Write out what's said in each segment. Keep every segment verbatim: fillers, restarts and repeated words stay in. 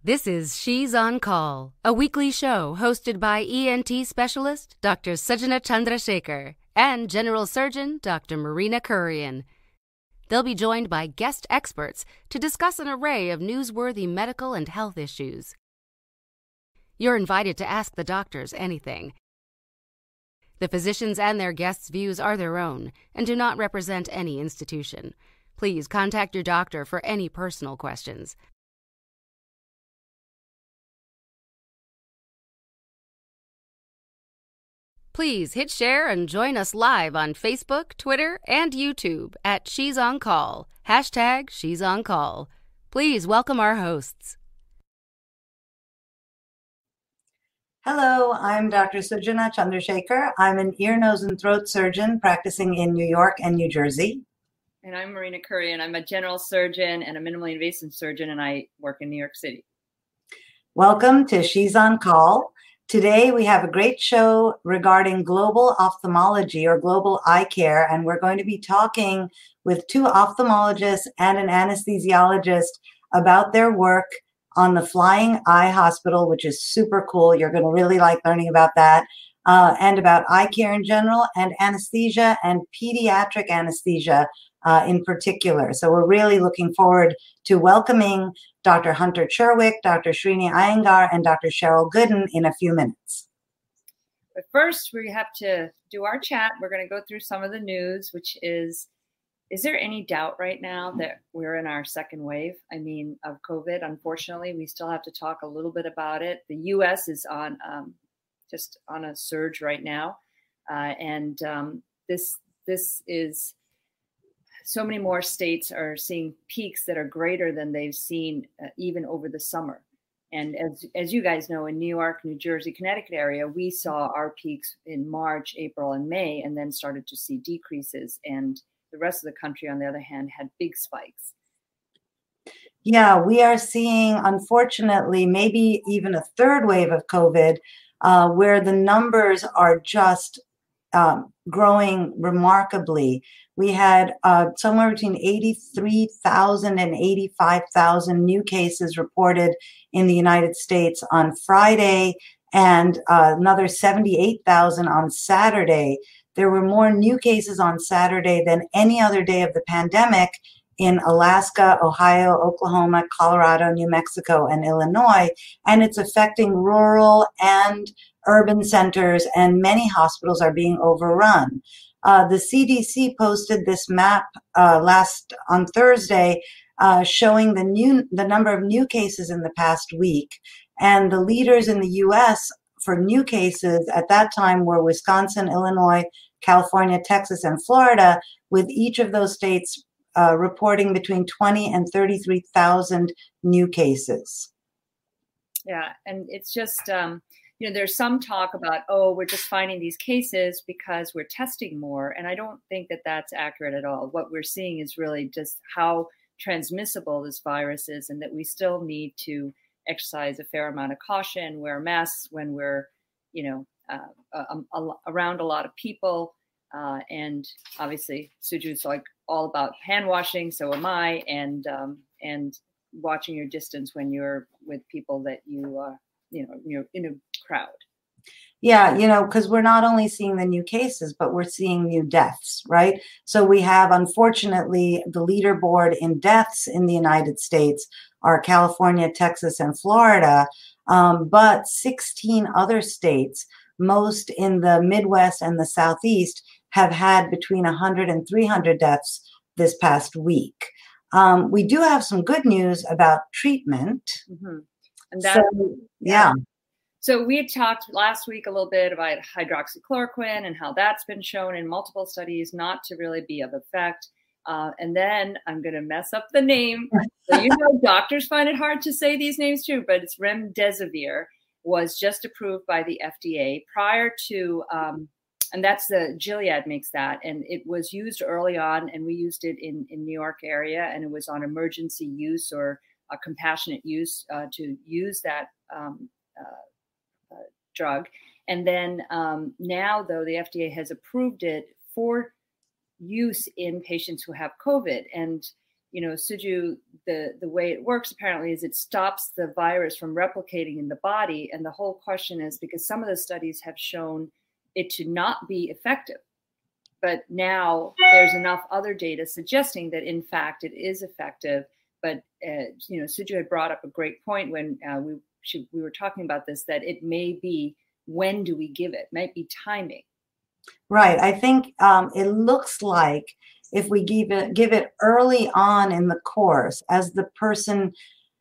This is She's on Call, a weekly show hosted by E N T specialist Doctor Sujana Chandrasekhar and General Surgeon Doctor Marina Kurian. They'll be joined by guest experts to discuss an array of newsworthy medical and health issues. You're invited to ask the doctors anything. The physicians and their guests' views are their own and do not represent any institution. Please contact your doctor for any personal questions. Please hit share and join us live on Facebook, Twitter, and YouTube at She's on Call, hashtag She's on Call. Please welcome our hosts. Hello, I'm Doctor Sujana Chandrasekhar. I'm an ear, nose, and throat surgeon practicing in New York and New Jersey. And I'm Marina Kurian. I'm a general surgeon and a minimally invasive surgeon, and I work in New York City. Welcome to She's on Call. Today we have a great show regarding global ophthalmology or global eye care, and we're going to be talking with two ophthalmologists and an anesthesiologist about their work on the Flying Eye Hospital, which is super cool. You're going to really like learning about that, uh, and about eye care in general, and anesthesia and pediatric anesthesia uh, in particular. So we're really looking forward to welcoming Doctor Hunter Cherwick, Doctor Srini Iyengar, and Doctor Cheryl Gooden in a few minutes. But first, we have to do our chat. We're going to go through some of the news, which is, is there any doubt right now that we're in our second wave? I mean, of COVID. Unfortunately, we still have to talk a little bit about it. The U S is on um, just on a surge right now. Uh, and um, this this is so many more states are seeing peaks that are greater than they've seen uh, even over the summer. And as as you guys know, in New York, New Jersey, Connecticut area, we saw our peaks in March, April, and May, and then started to see decreases. And the rest of the country, on the other hand, had big spikes. Yeah, we are seeing, unfortunately, maybe even a third wave of COVID, uh, where the numbers are just um, growing remarkably. We had uh, somewhere between eighty-three thousand and eighty-five thousand new cases reported in the United States on Friday, and uh, another seventy-eight thousand on Saturday. There were more new cases on Saturday than any other day of the pandemic in Alaska, Ohio, Oklahoma, Colorado, New Mexico, and Illinois. And it's affecting rural and urban centers, and many hospitals are being overrun. Uh, the C D C posted this map uh, last on Thursday uh, showing the new the number of new cases in the past week. And the leaders in the U S for new cases at that time were Wisconsin, Illinois, California, Texas, and Florida, with each of those states uh, reporting between twenty and thirty-three thousand new cases. Yeah, and it's just, um, you know, there's some talk about, oh, we're just finding these cases because we're testing more. And I don't think that that's accurate at all. What we're seeing is really just how transmissible this virus is, and that we still need to exercise a fair amount of caution, wear masks when we're, you know, uh, um, a, around a lot of people. Uh, and obviously, Suju's like all about hand washing, so am I, and um, and watching your distance when you're with people that you, uh, you know, you're in a crowd. Yeah, you know, because we're not only seeing the new cases, but we're seeing new deaths, right? So we have, unfortunately, the leaderboard in deaths in the United States are California, Texas, and Florida, um, but sixteen other states, most in the Midwest and the Southeast, have had between one hundred and three hundred deaths this past week. Um, we do have some good news about treatment. Mm-hmm. And that, so, yeah. So we had talked last week a little bit about hydroxychloroquine and how that's been shown in multiple studies not to really be of effect. Uh, and then I'm going to mess up the name. So you know, doctors find it hard to say these names too, but it's remdesivir was just approved by the F D A prior to, um, and that's the Gilead makes that. And it was used early on, and we used it in, in New York area, and it was on emergency use or a compassionate use uh, to use that um, uh, uh, drug. And then um, now, though, the F D A has approved it for use in patients who have COVID. And you know, Suju, the, the way it works apparently is it stops the virus from replicating in the body. And the whole question is because some of the studies have shown it to not be effective. But now there's enough other data suggesting that, in fact, it is effective. But, uh, you know, Suju had brought up a great point when uh, we she, we were talking about this, that it may be, when do we give it? It might be timing. Right. I think um, it looks like if we give it, give it early on in the course, as the person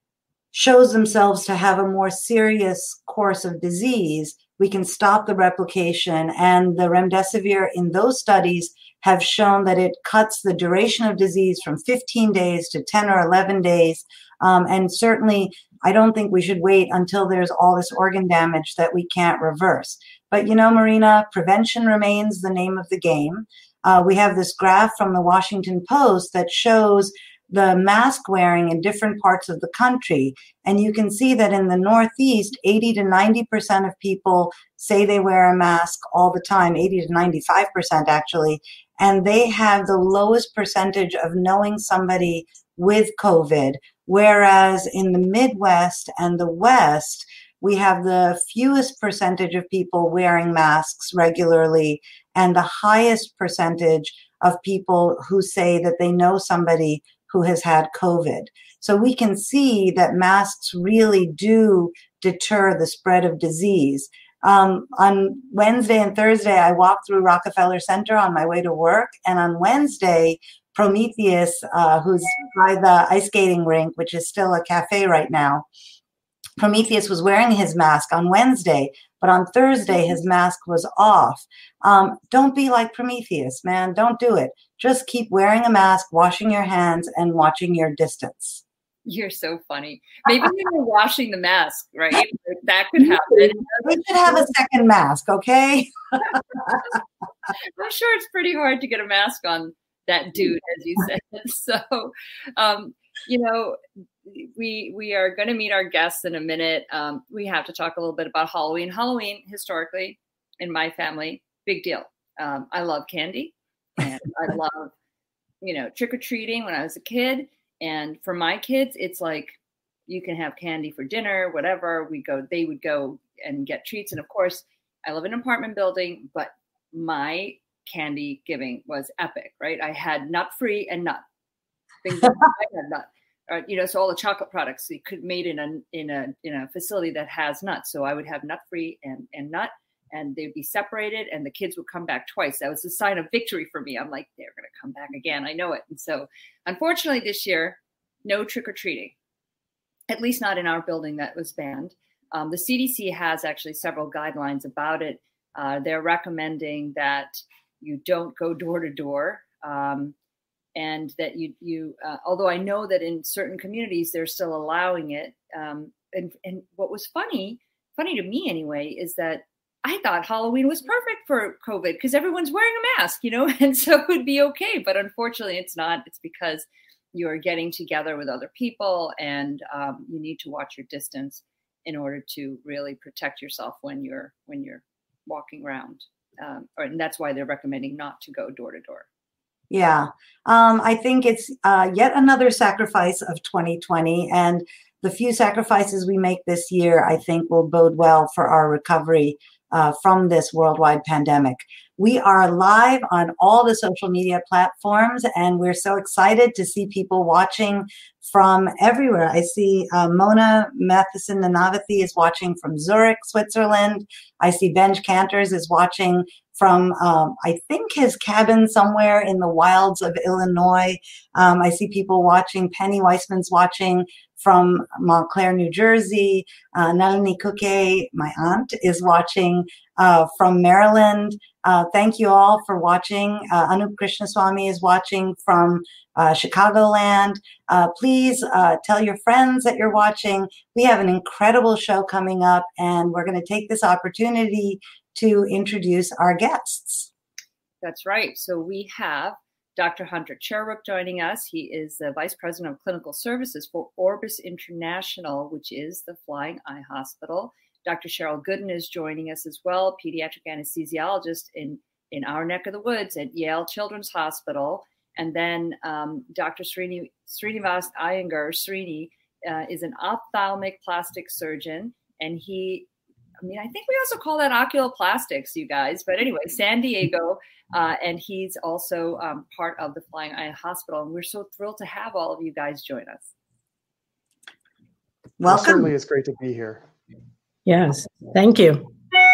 shows themselves to have a more serious course of disease, we can stop the replication. And the remdesivir in those studies have shown that it cuts the duration of disease from fifteen days to ten or eleven days. Um, and certainly, I don't think we should wait until there's all this organ damage that we can't reverse. But, you know, Marina, prevention remains the name of the game. Uh, we have this graph from the Washington Post that shows the mask wearing in different parts of the country. And you can see that in the Northeast, eighty to ninety percent of people say they wear a mask all the time, eighty to ninety-five percent actually. And they have the lowest percentage of knowing somebody with COVID. Whereas in the Midwest and the West, we have the fewest percentage of people wearing masks regularly and the highest percentage of people who say that they know somebody who has had COVID. So we can see that masks really do deter the spread of disease. Um, on Wednesday and Thursday, I walked through Rockefeller Center on my way to work. And on Wednesday, Prometheus, uh, who's by the ice skating rink, which is still a cafe right now, Prometheus was wearing his mask on Wednesday, but on Thursday, his mask was off. Um, don't be like Prometheus, man. Don't do it. Just keep wearing a mask, washing your hands, and watching your distance. You're so funny. Maybe when you're washing the mask, right? That could happen. We should have a second mask, okay? I'm sure it's pretty hard to get a mask on that dude, as you said. So, um, you know, we we are going to meet our guests in a minute. Um, we have to talk a little bit about Halloween. Halloween, historically, in my family, big deal. Um, I love candy, and I love, you know, trick-or-treating when I was a kid. And for my kids, it's like you can have candy for dinner, whatever. We go, they would go and get treats. And of course, I live in an apartment building, but my candy giving was epic, right? I had nut-free and nut. Things that I had nut. Uh, you know, so all the chocolate products you could made in a in a in a facility that has nuts. So I would have nut-free and and nut, and they'd be separated, and the kids would come back twice. That was a sign of victory for me. I'm like, they're going to come back again. I know it. And so, unfortunately, this year, no trick-or-treating, at least not in our building that was banned. Um, the C D C has actually several guidelines about it. Uh, they're recommending that you don't go door to door, um, and that you, you uh, although I know that in certain communities, they're still allowing it. Um, and, and what was funny, funny to me anyway, is that I thought Halloween was perfect for COVID because everyone's wearing a mask, you know, and so it would be okay. But unfortunately, it's not. It's because you are getting together with other people, and um, you need to watch your distance in order to really protect yourself when you're when you're walking around. Um, or, and that's why they're recommending not to go door to door. Yeah, um, I think it's uh, yet another sacrifice of twenty twenty, and the few sacrifices we make this year, I think, will bode well for our recovery uh, from this worldwide pandemic. We are live on all the social media platforms, and we're so excited to see people watching from everywhere. I see uh, Mona Matheson Nanavathi is watching from Zurich, Switzerland. I see Benj Cantors is watching from, um, I think, his cabin somewhere in the wilds of Illinois. Um, I see people watching. Penny Weissman's watching from Montclair, New Jersey. Uh, Nalini Kuke, my aunt, is watching uh, from Maryland. Uh, thank you all for watching. Uh, Anup Krishnaswamy is watching from uh, Chicagoland. Uh, please uh, tell your friends that you're watching. We have an incredible show coming up, and we're going to take this opportunity to introduce our guests. That's right. So we have Doctor Hunter Cheruk joining us. He is the Vice President of Clinical Services for Orbis International, which is the Flying Eye Hospital. Doctor Cheryl Gooden is joining us as well, pediatric anesthesiologist in, in our neck of the woods at Yale Children's Hospital. And then um, Doctor Srini, Srinivas Iyengar, Srini, uh, is an ophthalmic plastic surgeon. And he, I mean, I think we also call that oculoplastics, you guys. But anyway, San Diego. Uh, and he's also um, part of the Flying Eye Hospital. And we're so thrilled to have all of you guys join us. Welcome. Well, certainly it's great to be here. Yes, thank you.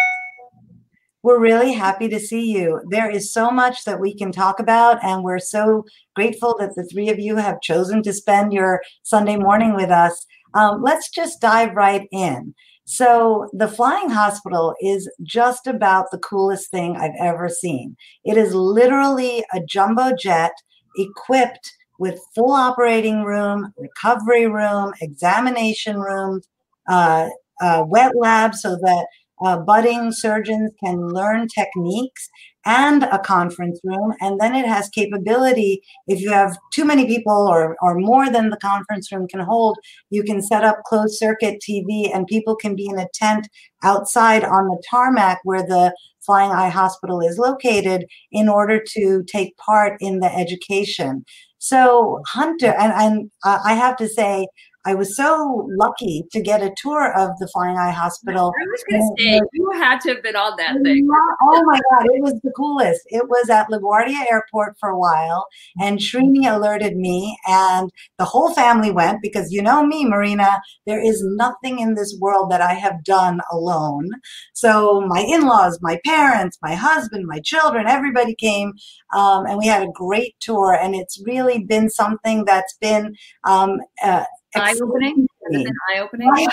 We're really happy to see you. There is so much that we can talk about, and we're so grateful that the three of you have chosen to spend your Sunday morning with us. Um, let's just dive right in. So the Flying Hospital is just about the coolest thing I've ever seen. It is literally a jumbo jet equipped with full operating room, recovery room, examination room, uh, uh, wet lab so that uh, budding surgeons can learn techniques, and a conference room. And then it has capability, if you have too many people or, or more than the conference room can hold, you can set up closed circuit T V and people can be in a tent outside on the tarmac where the Flying Eye Hospital is located in order to take part in the education. So Hunter, and, and uh, I have to say, I was so lucky to get a tour of the Flying Eye Hospital. I was going to say, you had to have been on that thing. Oh my God, it was the coolest. It was at LaGuardia Airport for a while, and Srini alerted me, and the whole family went because you know me, Marina, there is nothing in this world that I have done alone. So my in-laws, my parents, my husband, my children, everybody came, um, and we had a great tour, and it's really been something that's been um, uh, eye-opening. Has it been eye-opening?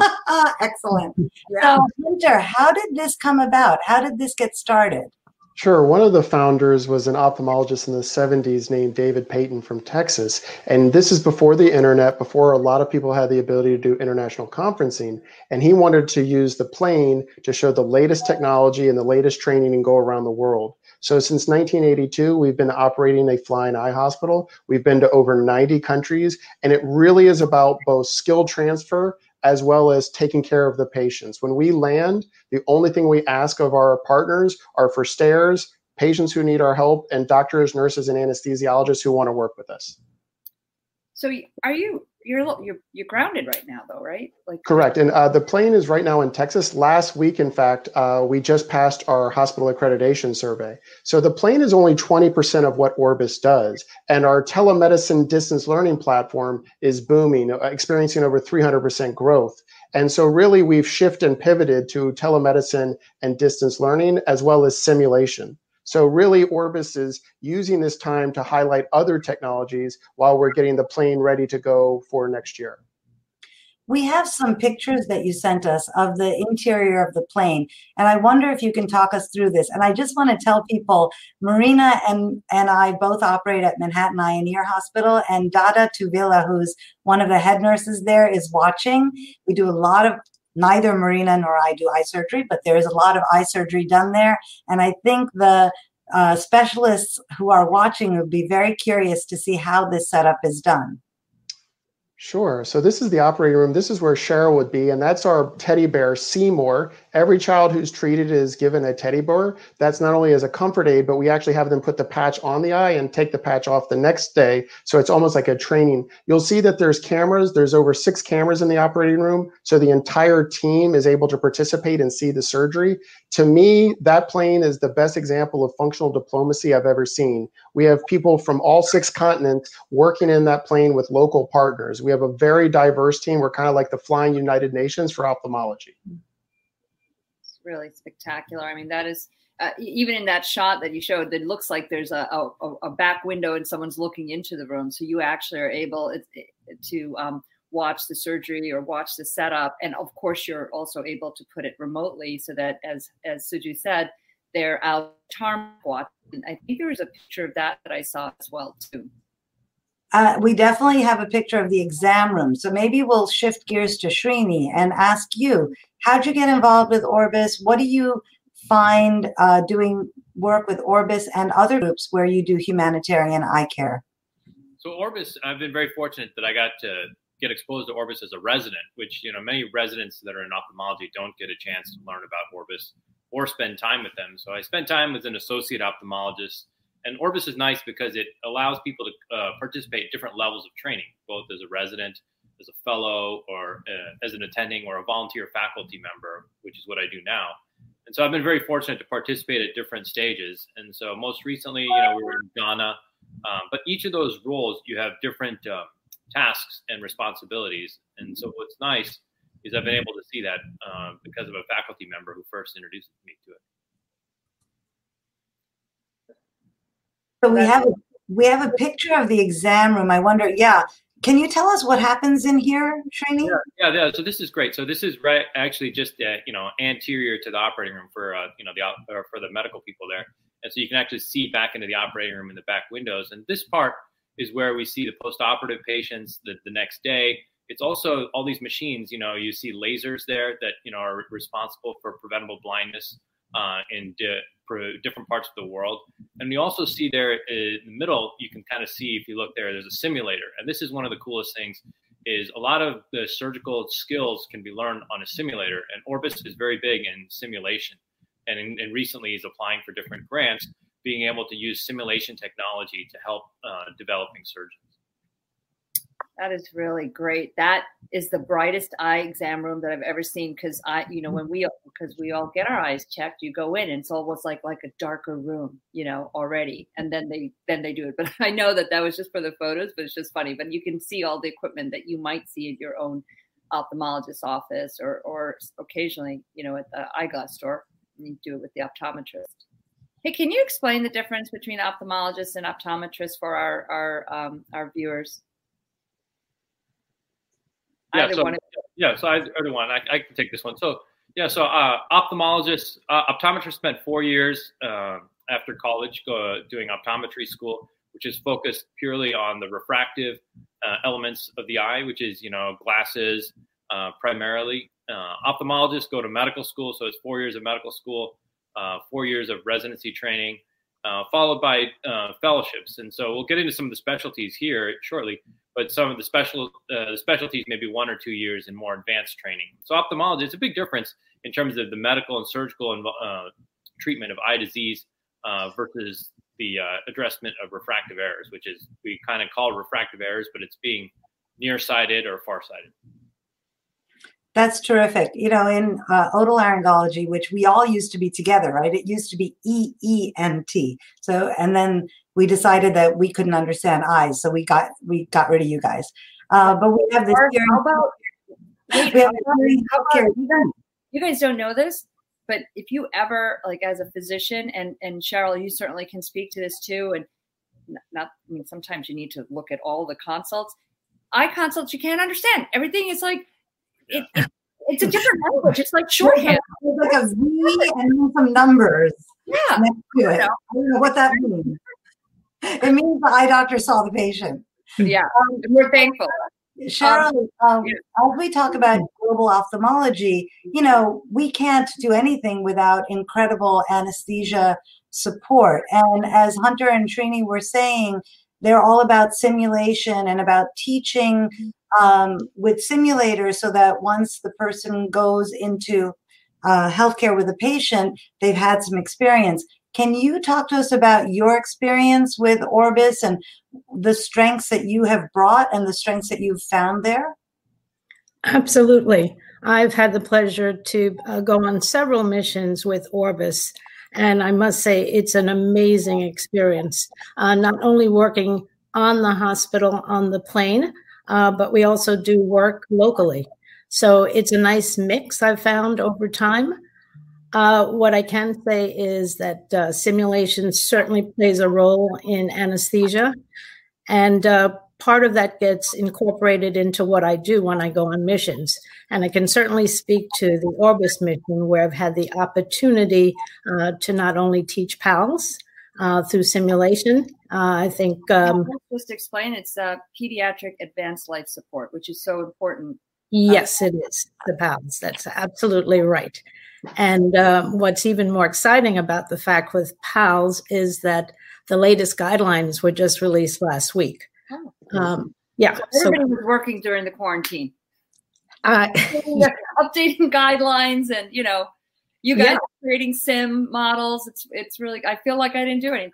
Excellent. Yeah. So, Hunter, how did this come about? How did this get started? Sure. One of the founders was an ophthalmologist in the seventies named David Payton from Texas. And this is before the internet, before a lot of people had the ability to do international conferencing. And he wanted to use the plane to show the latest technology and the latest training and go around the world. So since nineteen eighty-two, we've been operating a Flying Eye Hospital. We've been to over ninety countries, and it really is about both skill transfer as well as taking care of the patients. When we land, the only thing we ask of our partners are for stairs, patients who need our help, and doctors, nurses, and anesthesiologists who want to work with us. So are you, you're, you're, you're grounded right now though, right? Like Correct. And uh, the plane is right now in Texas. Last week, in fact, uh, we just passed our hospital accreditation survey. So the plane is only twenty percent of what Orbis does. And our telemedicine distance learning platform is booming, experiencing over three hundred percent growth. And so really we've shifted and pivoted to telemedicine and distance learning as well as simulation. So really Orbis is using this time to highlight other technologies while we're getting the plane ready to go for next year. We have some pictures that you sent us of the interior of the plane, and I wonder if you can talk us through this. And I just want to tell people, Marina and, and I both operate at Manhattan Eye and Ear Hospital, and Dada Tuvila, who's one of the head nurses there, is watching. We do a lot of, neither Marina nor I do eye surgery, but there is a lot of eye surgery done there. And I think the uh, specialists who are watching would be very curious to see how this setup is done. Sure. So this is the operating room. This is where Cheryl would be, and that's our teddy bear, Seymour. Every child who's treated is given a teddy bear. That's not only as a comfort aid, but we actually have them put the patch on the eye and take the patch off the next day. So it's almost like a training. You'll see that there's cameras. There's over six cameras in the operating room. So the entire team is able to participate and see the surgery. To me, that plane is the best example of functional diplomacy I've ever seen. We have people from all six continents working in that plane with local partners. We have a very diverse team. We're kind of like the Flying United Nations for ophthalmology. It's really spectacular. I mean, that is, uh, even in that shot that you showed, it looks like there's a, a, a back window and someone's looking into the room. So you actually are able to um, watch the surgery or watch the setup. And of course, you're also able to put it remotely so that, as, as Suju said, they're out tarmac watching. I think there was a picture of that that I saw as well, too. Uh, we definitely have a picture of the exam room. So maybe we'll shift gears to Srini and ask you, how'd you get involved with Orbis? What do you find uh, doing work with Orbis and other groups where you do humanitarian eye care? So Orbis, I've been very fortunate that I got to get exposed to Orbis as a resident, which, you know, many residents that are in ophthalmology don't get a chance to learn about Orbis or spend time with them. So I spent time as an associate ophthalmologist And Orbis is nice because it allows people to uh, participate at different levels of training, both as a resident, as a fellow, or uh, as an attending or a volunteer faculty member, which is what I do now. And so I've been very fortunate to participate at different stages. And so most recently, you know, we were in Ghana, um, but each of those roles, you have different um, tasks and responsibilities. And so what's nice is I've been able to see that um, because of a faculty member who first introduced me to it. So we have a, we have a picture of the exam room. I wonder, yeah, can you tell us what happens in here, Srini? Yeah, yeah, yeah. So this is great. So this is right, actually just uh, you know, anterior to the operating room for uh, you know the or for the medical people there, and so you can actually see back into the operating room in the back windows. And this part is where we see the post-operative patients the, the next day. It's also all these machines. You know, you see lasers there that you know are responsible for preventable blindness uh, in di- for different parts of the world. And you also see there in the middle, you can kind of see, if you look there, there's a simulator. And this is one of the coolest things, is a lot of the surgical skills can be learned on a simulator. And Orbis is very big in simulation. And, in, and recently is applying for different grants, being able to use simulation technology to help uh, developing surgeons. That is really great. That is the brightest eye exam room that I've ever seen. Because I, you know, when we, because we all get our eyes checked, you go in, and it's almost like like a darker room, you know, already, and then they then they do it. But I know that that was just for the photos, but it's just funny. But you can see all the equipment that you might see at your own ophthalmologist's office, or or occasionally, you know, at the eyeglass store. And you do it with the optometrist. Hey, can you explain the difference between ophthalmologists and optometrists for our our um, our viewers? Yeah, so, yeah, so I, either one, I, I can take this one. So, yeah, so uh, ophthalmologists, uh, optometrists spent four years uh, after college go, doing optometry school, which is focused purely on the refractive uh, elements of the eye, which is, you know, glasses uh, primarily. Uh, ophthalmologists go to medical school, so it's four years of medical school, uh, four years of residency training, uh, followed by uh, fellowships. And so we'll get into some of the specialties here shortly. But some of the special uh, the specialties maybe one or two years in more advanced training. So ophthalmology, it's a big difference in terms of the medical and surgical inv- uh, treatment of eye disease uh, versus the uh, addressment of refractive errors, which is we kind of call refractive errors, but it's being nearsighted or farsighted. That's terrific. You know, in uh, otolaryngology, which we all used to be together, right? It used to be E E N T. So, and then we decided that we couldn't understand eyes, so we got we got rid of you guys. Uh, but we have this. How about, wait, how about, how about, you, guys, you guys don't know this, but if you ever, like as a physician, and and Cheryl, you certainly can speak to this too. And not, I mean, sometimes you need to look at all the consults. Eye consults you can't understand. Everything is like. It, it, it's a different language. It's like shorthand. It's like a V and then some numbers. Yeah. Next to it. I don't know what that means. It means the eye doctor saw the patient. Yeah. Um, we're thankful. Cheryl, um, yeah. As we talk about global ophthalmology, you know, we can't do anything without incredible anesthesia support. And as Hunter and Srini were saying, they're all about simulation and about teaching um, with simulators so that once the person goes into uh, healthcare with a patient, they've had some experience. Can you talk to us about your experience with Orbis and the strengths that you have brought and the strengths that you've found there? Absolutely. I've had the pleasure to uh, go on several missions with Orbis, and I must say it's an amazing experience, uh, not only working on the hospital on the plane, uh, but we also do work locally. So it's a nice mix I've found over time. Uh, what I can say is that uh, simulation certainly plays a role in anesthesia, and uh, part of that gets incorporated into what I do when I go on missions. And I can certainly speak to the Orbis mission, where I've had the opportunity uh, to not only teach PALS uh, through simulation. Uh, I think um, just explain it's uh, pediatric advanced life support, which is so important. Yes, it is the PALS. That's absolutely right. And um, what's even more exciting about the fact with PALS is that the latest guidelines were just released last week. Oh. Um, yeah, so everybody so, was working during the quarantine. Uh, updating guidelines, and you know, you guys yeah. creating sim models. It's it's really. I feel like I didn't do anything.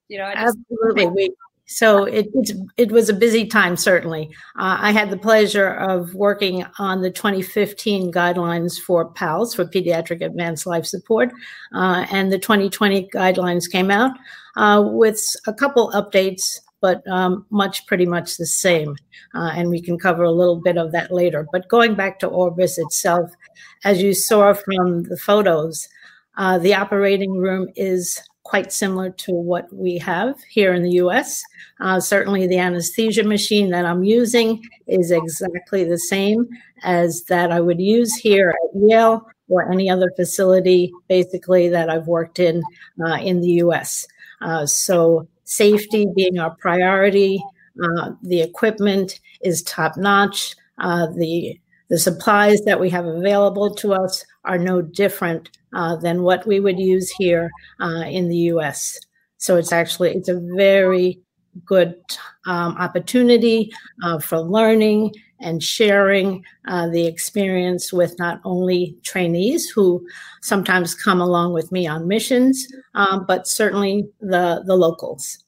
You know, I just, absolutely. We, so it, it it was a busy time, certainly. Uh, I had the pleasure of working on the twenty fifteen guidelines for PALS, for Pediatric Advanced Life Support, uh, and the twenty twenty guidelines came out uh, with a couple updates, but um, much pretty much the same. Uh, and we can cover a little bit of that later. But going back to Orbis itself, as you saw from the photos, uh, the operating room is quite similar to what we have here in the U S. Uh, certainly the anesthesia machine that I'm using is exactly the same as that I would use here at Yale or any other facility, basically, that I've worked in uh, in the U S. Uh, so safety being our priority, uh, the equipment is top-notch. Uh, the, the supplies that we have available to us are no different Uh, than what we would use here uh, in the U S. So it's actually, it's a very good um, opportunity uh, for learning and sharing uh, the experience with not only trainees who sometimes come along with me on missions, um, but certainly the, the locals.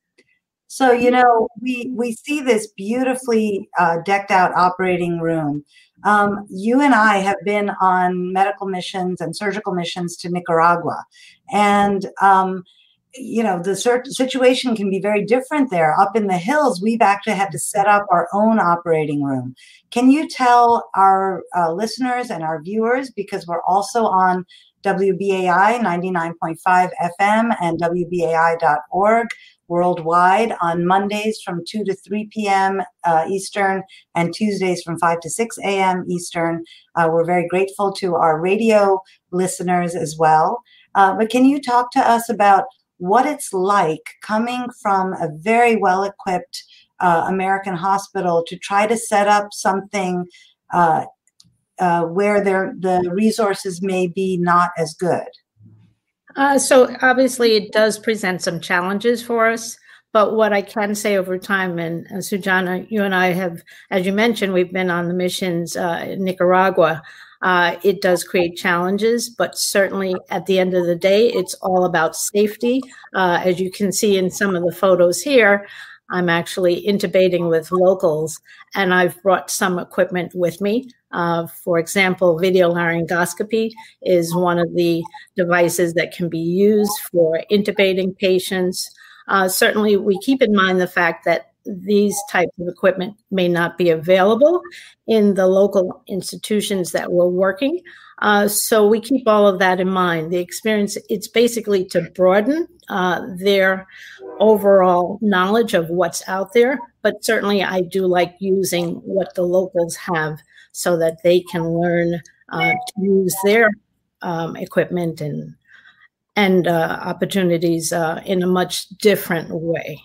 So, you know, we, we see this beautifully uh, decked out operating room. Um, you and I have been on medical missions and surgical missions to Nicaragua. And, um, you know, the situation can be very different there. Up in the hills, we've actually had to set up our own operating room. Can you tell our uh, listeners and our viewers, because we're also on W B A I ninety-nine point five F M and W B A I dot org worldwide on Mondays from two to three p.m. Uh, Eastern and Tuesdays from five to six a.m. Eastern. Uh, we're very grateful to our radio listeners as well. Uh, but can you talk to us about what it's like coming from a very well-equipped uh, American hospital to try to set up something uh, uh, where there, the resources may be not as good? Uh, so obviously it does present some challenges for us, but what I can say over time, and, and Sujana, you and I have, as you mentioned, we've been on the missions uh, in Nicaragua. Uh, it does create challenges, but certainly at the end of the day, it's all about safety. Uh, as you can see in some of the photos here, I'm actually intubating with locals, and I've brought some equipment with me. Uh, for example, video laryngoscopy is one of the devices that can be used for intubating patients. Uh, certainly, we keep in mind the fact that these types of equipment may not be available in the local institutions that we're working. Uh, so we keep all of that in mind. The experience, it's basically to broaden uh, their overall knowledge of what's out there. But certainly I do like using what the locals have so that they can learn uh, to use their um, equipment and, and uh, opportunities uh, in a much different way.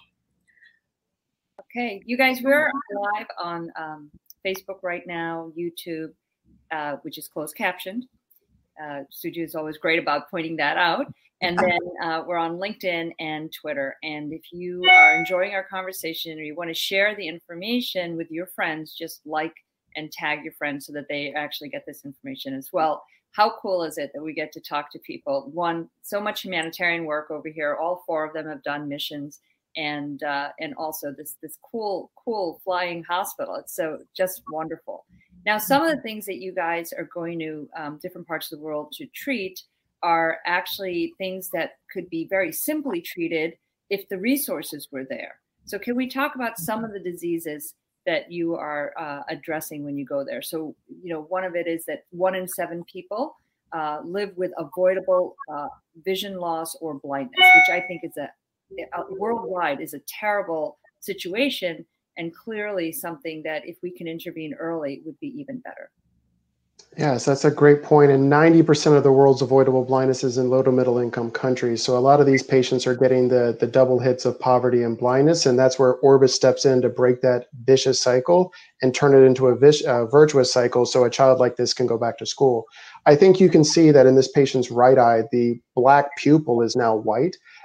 Okay, you guys, we're live on um, Facebook right now, YouTube, uh, which is closed captioned. Uh, Suju is always great about pointing that out. And then uh, we're on LinkedIn and Twitter. And if you are enjoying our conversation or you want to share the information with your friends, just like and tag your friends so that they actually get this information as well. How cool is it that we get to talk to people? One, so much humanitarian work over here. All four of them have done missions. And uh, and also this this cool, cool flying hospital. It's so just wonderful. Now, some of the things that you guys are going to um, different parts of the world to treat are actually things that could be very simply treated if the resources were there. So can we talk about some of the diseases that you are uh, addressing when you go there? So, you know, one of it is that one in seven people uh, live with avoidable uh, vision loss or blindness, which I think is a Uh, worldwide is a terrible situation, and clearly something that if we can intervene early would be even better. Yes, that's a great point. And ninety percent of the world's avoidable blindness is in low to middle income countries. So a lot of these patients are getting the, the double hits of poverty and blindness. And that's where Orbis steps in to break that vicious cycle and turn it into a vis- uh, virtuous cycle so a child like this can go back to school. I think you can see that in this patient's right eye, the black pupil is now white.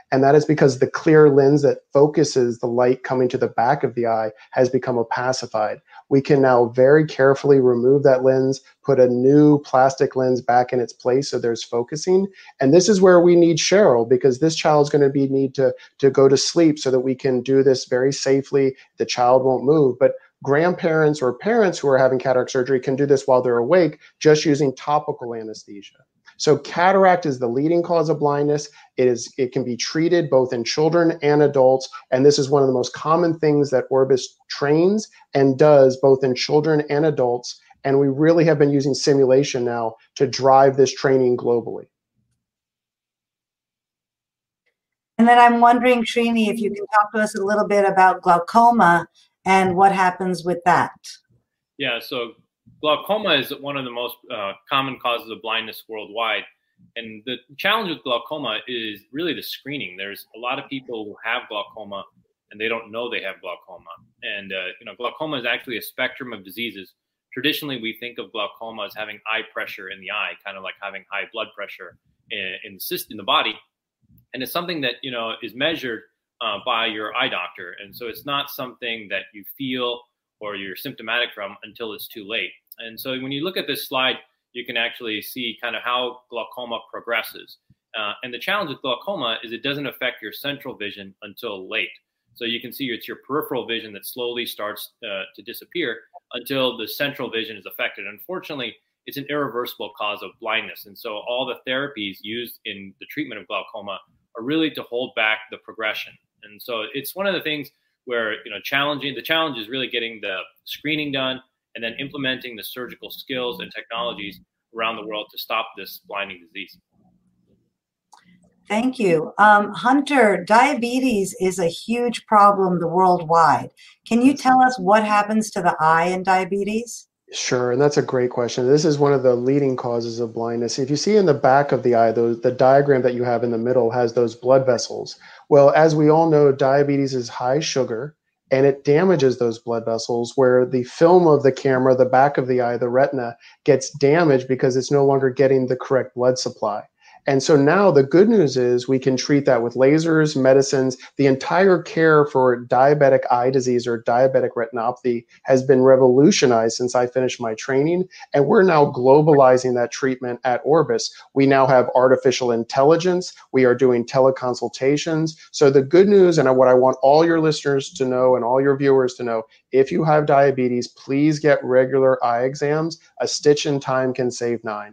And that is because the clear lens that focuses the light coming to the back of the eye has become opacified. We can now very carefully remove that lens, put a new plastic lens back in its place so there's focusing. And this is where we need Cheryl, because this child's going to be need to, to go to sleep so that we can do this very safely. The child won't move. But grandparents or parents who are having cataract surgery can do this while they're awake, just using topical anesthesia. So cataract is the leading cause of blindness. It is, it can be treated both in children and adults. And this is one of the most common things that Orbis trains and does both in children and adults. And we really have been using simulation now to drive this training globally. And then I'm wondering, Srini, if you can talk to us a little bit about glaucoma and what happens with that. Yeah, so glaucoma is one of the most uh, common causes of blindness worldwide. And the challenge with glaucoma is really the screening. There's a lot of people who have glaucoma and they don't know they have glaucoma. And, uh, you know, glaucoma is actually a spectrum of diseases. Traditionally, we think of glaucoma as having eye pressure in the eye, kind of like having high blood pressure in, in the cyst in the body. And it's something that, you know, is measured uh, by your eye doctor. And so it's not something that you feel or you're symptomatic from until it's too late. And so when you look at this slide, you can actually see kind of how glaucoma progresses. Uh, and the challenge with glaucoma is it doesn't affect your central vision until late. So you can see it's your peripheral vision that slowly starts uh, to disappear until the central vision is affected. Unfortunately, it's an irreversible cause of blindness. And so all the therapies used in the treatment of glaucoma are really to hold back the progression. And so it's one of the things where, you know, challenging, the challenge is really getting the screening done and then implementing the surgical skills and technologies around the world to stop this blinding disease. Thank you. Um, Hunter, diabetes is a huge problem the worldwide. Can you tell us what happens to the eye in diabetes? Sure, and that's a great question. This is one of the leading causes of blindness. If you see in the back of the eye, those, the diagram that you have in the middle has those blood vessels. Well, as we all know, diabetes is high sugar, and it damages those blood vessels where the film of the camera, the back of the eye, the retina, gets damaged because it's no longer getting the correct blood supply. And so now the good news is we can treat that with lasers, medicines. The entire care for diabetic eye disease or diabetic retinopathy has been revolutionized since I finished my training. And we're now globalizing that treatment at Orbis. We now have artificial intelligence. We are doing teleconsultations. So the good news, and what I want all your listeners to know and all your viewers to know, if you have diabetes, please get regular eye exams. A stitch in time can save nine.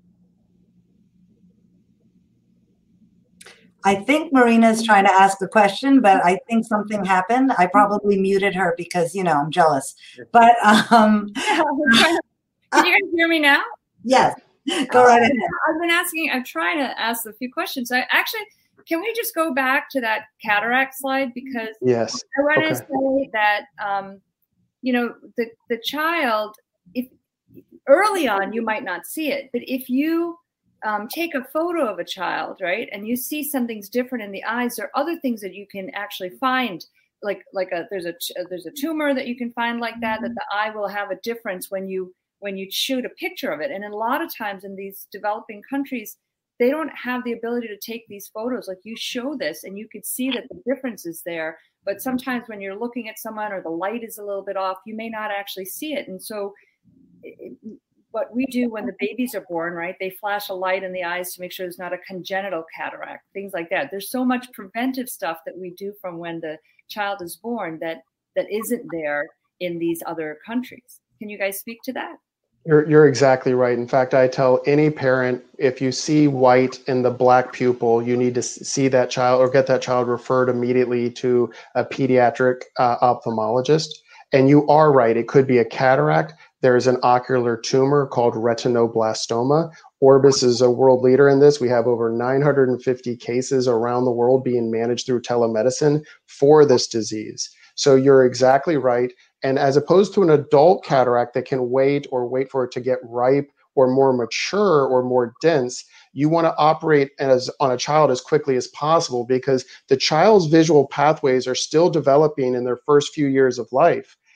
I think Marina's trying to ask the question, but I think something happened. I probably muted her because, you know, I'm jealous. But um, can you guys hear me now? Yes, go right ahead. I've been asking, I'm trying to ask a few questions. I actually, can we just go back to that cataract slide? Because yes. I want okay. to say that, um, you know, the, the child, if early on, you might not see it, but if you Um, take a photo of a child, right, and you see something's different in the eyes, there are other things that you can actually find, like like a there's a there's a tumor that you can find like that, that the eye will have a difference when you when you shoot a picture of it. And a lot of times in these developing countries, they don't have the ability to take these photos. Like you show this and you could see that the difference is there, but sometimes when you're looking at someone or the light is a little bit off, you may not actually see it. And so it, what we do when the babies are born, right? They flash a light in the eyes to make sure there's not a congenital cataract, things like that. There's so much preventive stuff that we do from when the child is born that that isn't there in these other countries. Can you guys speak to that? You're, you're exactly right. In fact, I tell any parent, if you see white in the black pupil, you need to see that child or get that child referred immediately to a pediatric uh, ophthalmologist. And you are right, it could be a cataract. There's an ocular tumor called retinoblastoma. Orbis is a world leader in this. We have over nine hundred fifty cases around the world being managed through telemedicine for this disease. So you're exactly right. And as opposed to an adult cataract that can wait or wait for it to get ripe or more mature or more dense, you want to operate as on a child as quickly as possible because the child's visual pathways are still developing in their first few years of life.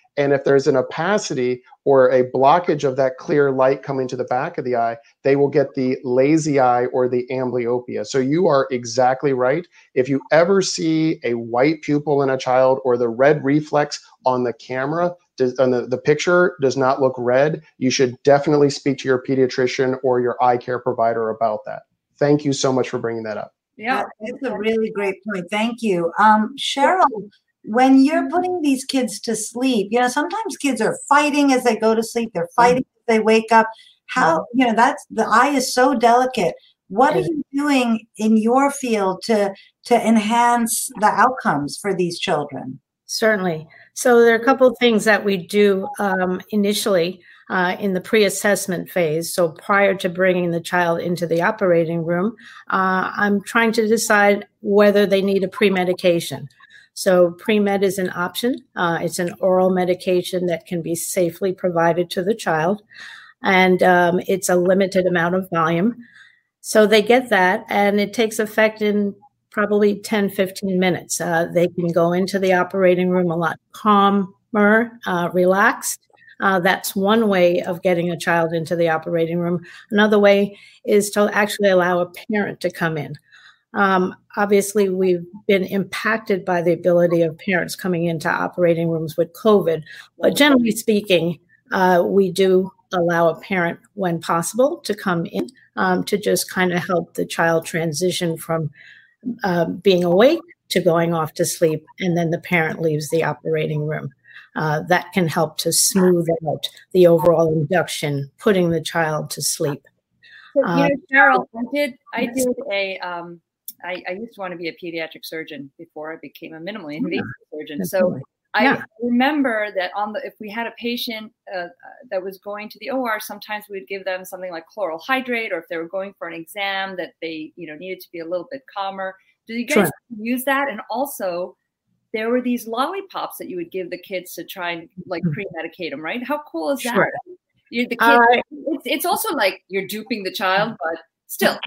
And if there's an opacity or a blockage of that clear light coming to the back of the eye, they will get the lazy eye or the amblyopia. So you are exactly right. If you ever see a white pupil in a child or the red reflex on the camera, does, on the, the picture does not look red, you should definitely speak to your pediatrician or your eye care provider about that. Thank you so much for bringing that up. Yeah, it's a really great point. Thank you. Um, Cheryl, when you're putting these kids to sleep, you know, sometimes kids are fighting as they go to sleep. They're fighting as they wake up. How, you know, that's, the eye is so delicate. What are you doing in your field to, to enhance the outcomes for these children? Certainly. So there are a couple of things that we do um, initially uh, in the pre-assessment phase. So prior to bringing the child into the operating room, uh, I'm trying to decide whether they need a pre-medication. So pre-med is an option. Uh, it's an oral medication that can be safely provided to the child. And um, it's a limited amount of volume. So they get that, and it takes effect in probably ten, fifteen minutes. Uh, they can go into the operating room a lot calmer, uh, relaxed. Uh, that's one way of getting a child into the operating room. Another way is to actually allow a parent to come in. Um, obviously, we've been impacted by the ability of parents coming into operating rooms with COVID. But generally speaking, uh, we do allow a parent, when possible, to come in um, to just kind of help the child transition from uh, being awake to going off to sleep, and then the parent leaves the operating room. Uh, that can help to smooth out the overall induction, putting the child to sleep. So, you know, Uh, Cheryl, I did, I did a, um, I, I used to want to be a pediatric surgeon before I became a minimally invasive surgeon. So Definitely. I Yeah. remember that on the, if we had a patient uh, that was going to the O R, sometimes we'd give them something like chloral hydrate, or if they were going for an exam that they, you know, needed to be a little bit calmer. Do you guys Sure. use that? And also, there were these lollipops that you would give the kids to try and like pre-medicate them, right? How cool is Sure. that? You, the kid, Uh, it's, it's also like you're duping the child, but still,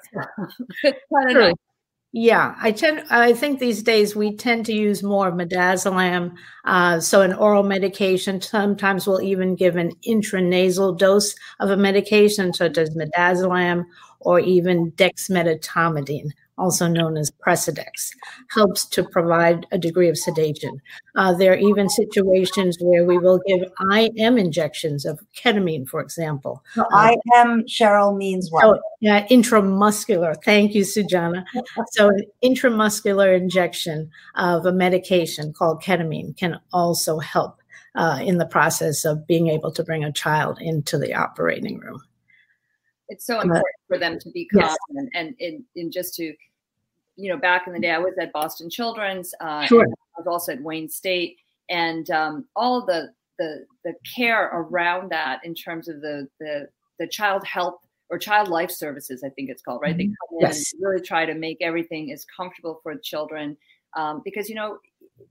it's kind of True. nice. Yeah, I tend. I think these days we tend to use more of midazolam. Uh, so an oral medication. Sometimes we'll even give an intranasal dose of a medication, such as midazolam or even dexmedetomidine, also known as Precedex, helps to provide a degree of sedation. Uh, there are even situations where we will give I M injections of ketamine, for example. So I M, Cheryl, means what? So, yeah, intramuscular. Thank you, Sujana. So an intramuscular injection of a medication called ketamine can also help uh, in the process of being able to bring a child into the operating room. It's so important for them to be calm Yes. and, and, and, and just to, you know, back in the day, I was at Boston Children's. Uh, Sure. and I was also at Wayne State, and um, all of the, the the care around that in terms of the the the child health or child life services, I think it's called, right? They come in Yes. and really try to make everything as comfortable for the children, um, because you know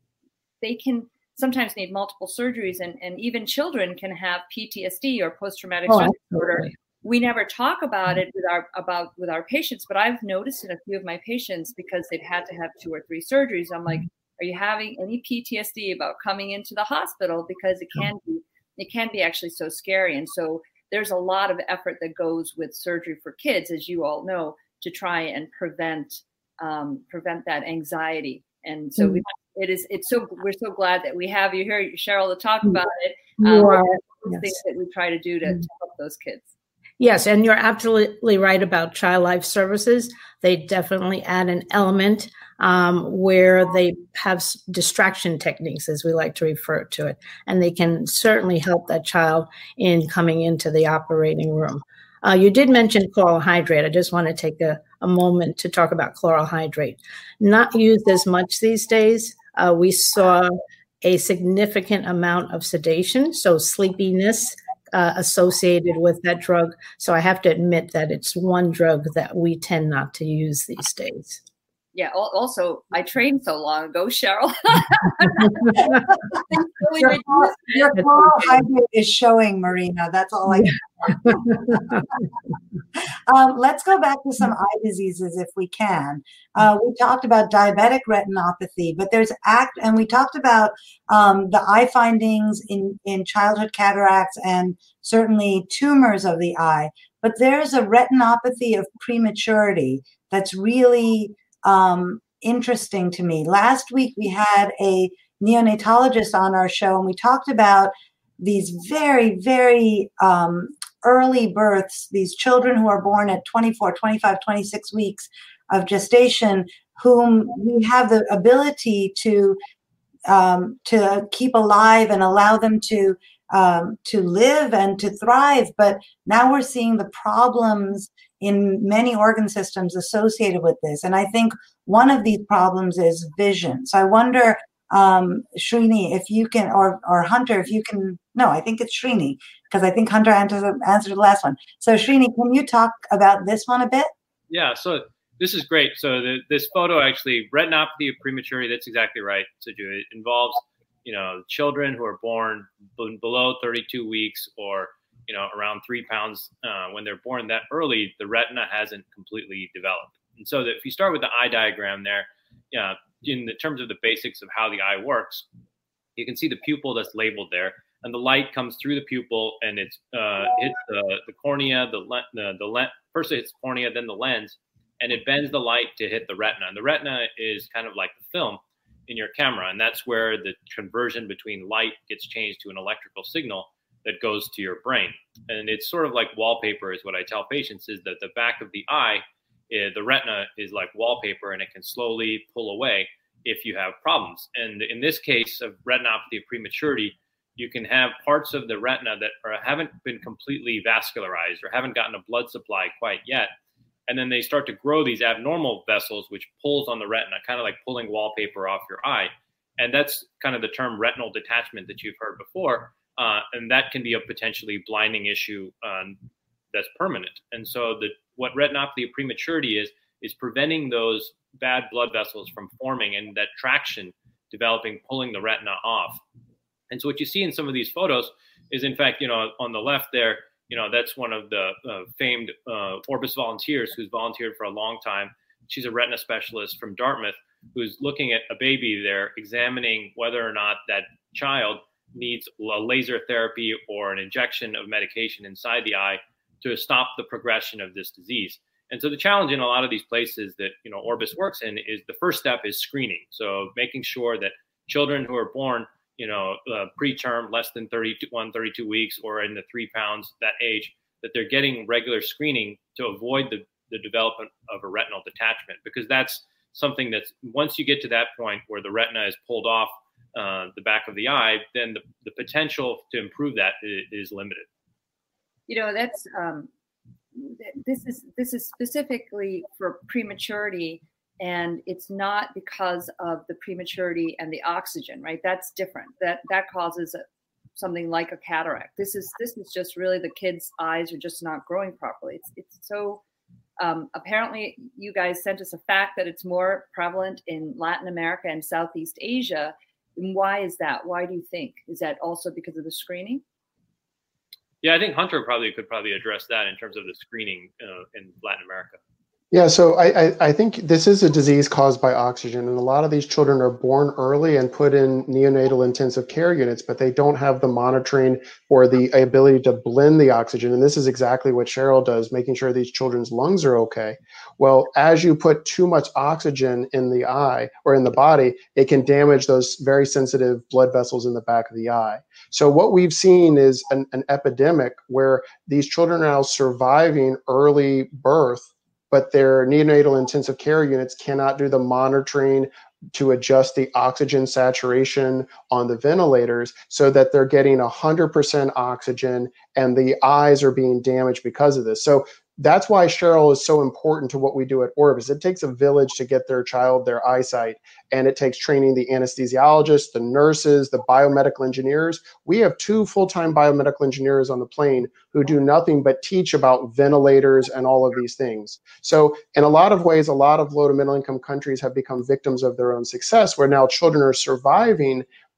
they can sometimes need multiple surgeries, and and even children can have P T S D or post traumatic Oh, stress disorder. absolutely. We never talk about it with our about with our patients, but I've noticed in a few of my patients, because they've had to have two or three surgeries, I'm like, are you having any P T S D about coming into the hospital? Because it can be it can be actually so scary. And so there's a lot of effort that goes with surgery for kids, as you all know, to try and prevent um, prevent that anxiety. And so Mm. we, it is it's so we're so glad that we have you here, Cheryl, to talk about it. You Um, are, those yes. things that we try to do to, Mm. to help those kids. Yes, and you're absolutely right about child life services. They definitely add an element um, where they have s- distraction techniques, as we like to refer to it, and they can certainly help that child in coming into the operating room. Uh, you did mention chloral hydrate. I just want to take a, a moment to talk about chloral hydrate. Not used as much these days. Uh, we saw a significant amount of sedation, so sleepiness, Uh, associated with that drug. So I have to admit that it's one drug that we tend not to use these days. Yeah. al- Also, I trained so long ago, Cheryl. Your, your chloral hydrate is showing, Marina. That's all I can um, let's go back to some eye diseases if we can. Uh, we talked about diabetic retinopathy, but there's act, and we talked about um, the eye findings in, in childhood cataracts and certainly tumors of the eye. But there's a retinopathy of prematurity that's really um, interesting to me. Last week we had a neonatologist on our show, and we talked about these very, very um, early births, these children who are born at twenty-four, twenty-five, twenty-six weeks of gestation, whom we have the ability to um, to keep alive and allow them to um, to live and to thrive. But now we're seeing the problems in many organ systems associated with this. And I think one of these problems is vision. So I wonder, um, Srini, if you can, or or Hunter, if you can, no, I think it's Srini, because I think Hunter answered, answered the last one. So Srini, can you talk about this one a bit? Yeah, so this is great. So the, this photo actually, retinopathy of prematurity, that's exactly right, Saju. It involves, you know, children who are born b- below thirty-two weeks or, you know, around three pounds. Uh, when they're born that early, the retina hasn't completely developed. And so that if you start with the eye diagram there, yeah, in the terms of the basics of how the eye works, you can see the pupil that's labeled there, and the light comes through the pupil and it's uh, hits the, the cornea, the le- the, the le- first it hits the cornea, then the lens, and it bends the light to hit the retina. And the retina is kind of like the film in your camera, and that's where the conversion between light gets changed to an electrical signal that goes to your brain. And it's sort of like wallpaper is what I tell patients, is that the back of the eye, uh, the retina is like wallpaper, and it can slowly pull away if you have problems. And in this case of retinopathy of prematurity, you can have parts of the retina that are, haven't been completely vascularized or haven't gotten a blood supply quite yet. And then they start to grow these abnormal vessels, which pulls on the retina, kind of like pulling wallpaper off your eye. And that's kind of the term retinal detachment that you've heard before. Uh, and that can be a potentially blinding issue um, that's permanent. And so the, what retinopathy of prematurity is, is preventing those bad blood vessels from forming and that traction developing, pulling the retina off. And so what you see in some of these photos is, in fact, you know, on the left there, you know, that's one of the uh, famed uh, Orbis volunteers who's volunteered for a long time. She's a retina specialist from Dartmouth who's looking at a baby there, examining whether or not that child needs a laser therapy or an injection of medication inside the eye to stop the progression of this disease. And so the challenge in a lot of these places that, you know, Orbis works in is the first step is screening. So making sure that children who are born, you know, uh, preterm, less than thirty-one, thirty-two weeks, or in the three pounds, that age, that they're getting regular screening to avoid the, the development of a retinal detachment. Because that's something that's, once you get to that point where the retina is pulled off uh, the back of the eye, then the, the potential to improve that is, is limited. You know, that's, um, this is, this is specifically for prematurity. And it's not because of the prematurity and the oxygen, right? That's different. That that causes a, something like a cataract. This is this is just really the kid's eyes are just not growing properly. It's it's so um, apparently you guys sent us a fact that it's more prevalent in Latin America and Southeast Asia. And why is that? Why do you think? Is that also because of the screening? Yeah, I think Hunter probably could probably address that in terms of the screening uh, in Latin America. Yeah, so I, I, I think this is a disease caused by oxygen, and a lot of these children are born early and put in neonatal intensive care units, but they don't have the monitoring or the ability to blend the oxygen. And this is exactly what Cheryl does, making sure these children's lungs are okay. Well, as you put too much oxygen in the eye or in the body, it can damage those very sensitive blood vessels in the back of the eye. So what we've seen is an, an epidemic where these children are now surviving early birth, but their neonatal intensive care units cannot do the monitoring to adjust the oxygen saturation on the ventilators so that they're getting one hundred percent oxygen, and the eyes are being damaged because of this. So that's why Cheryl is so important to what we do at Orbis. It takes a village to get their child their eyesight, and it takes training the anesthesiologists, the nurses, the biomedical engineers. We have two full-time biomedical engineers on the plane who do nothing but teach about ventilators and all of these things. So in a lot of ways, a lot of low to middle income countries have become victims of their own success, where now children are surviving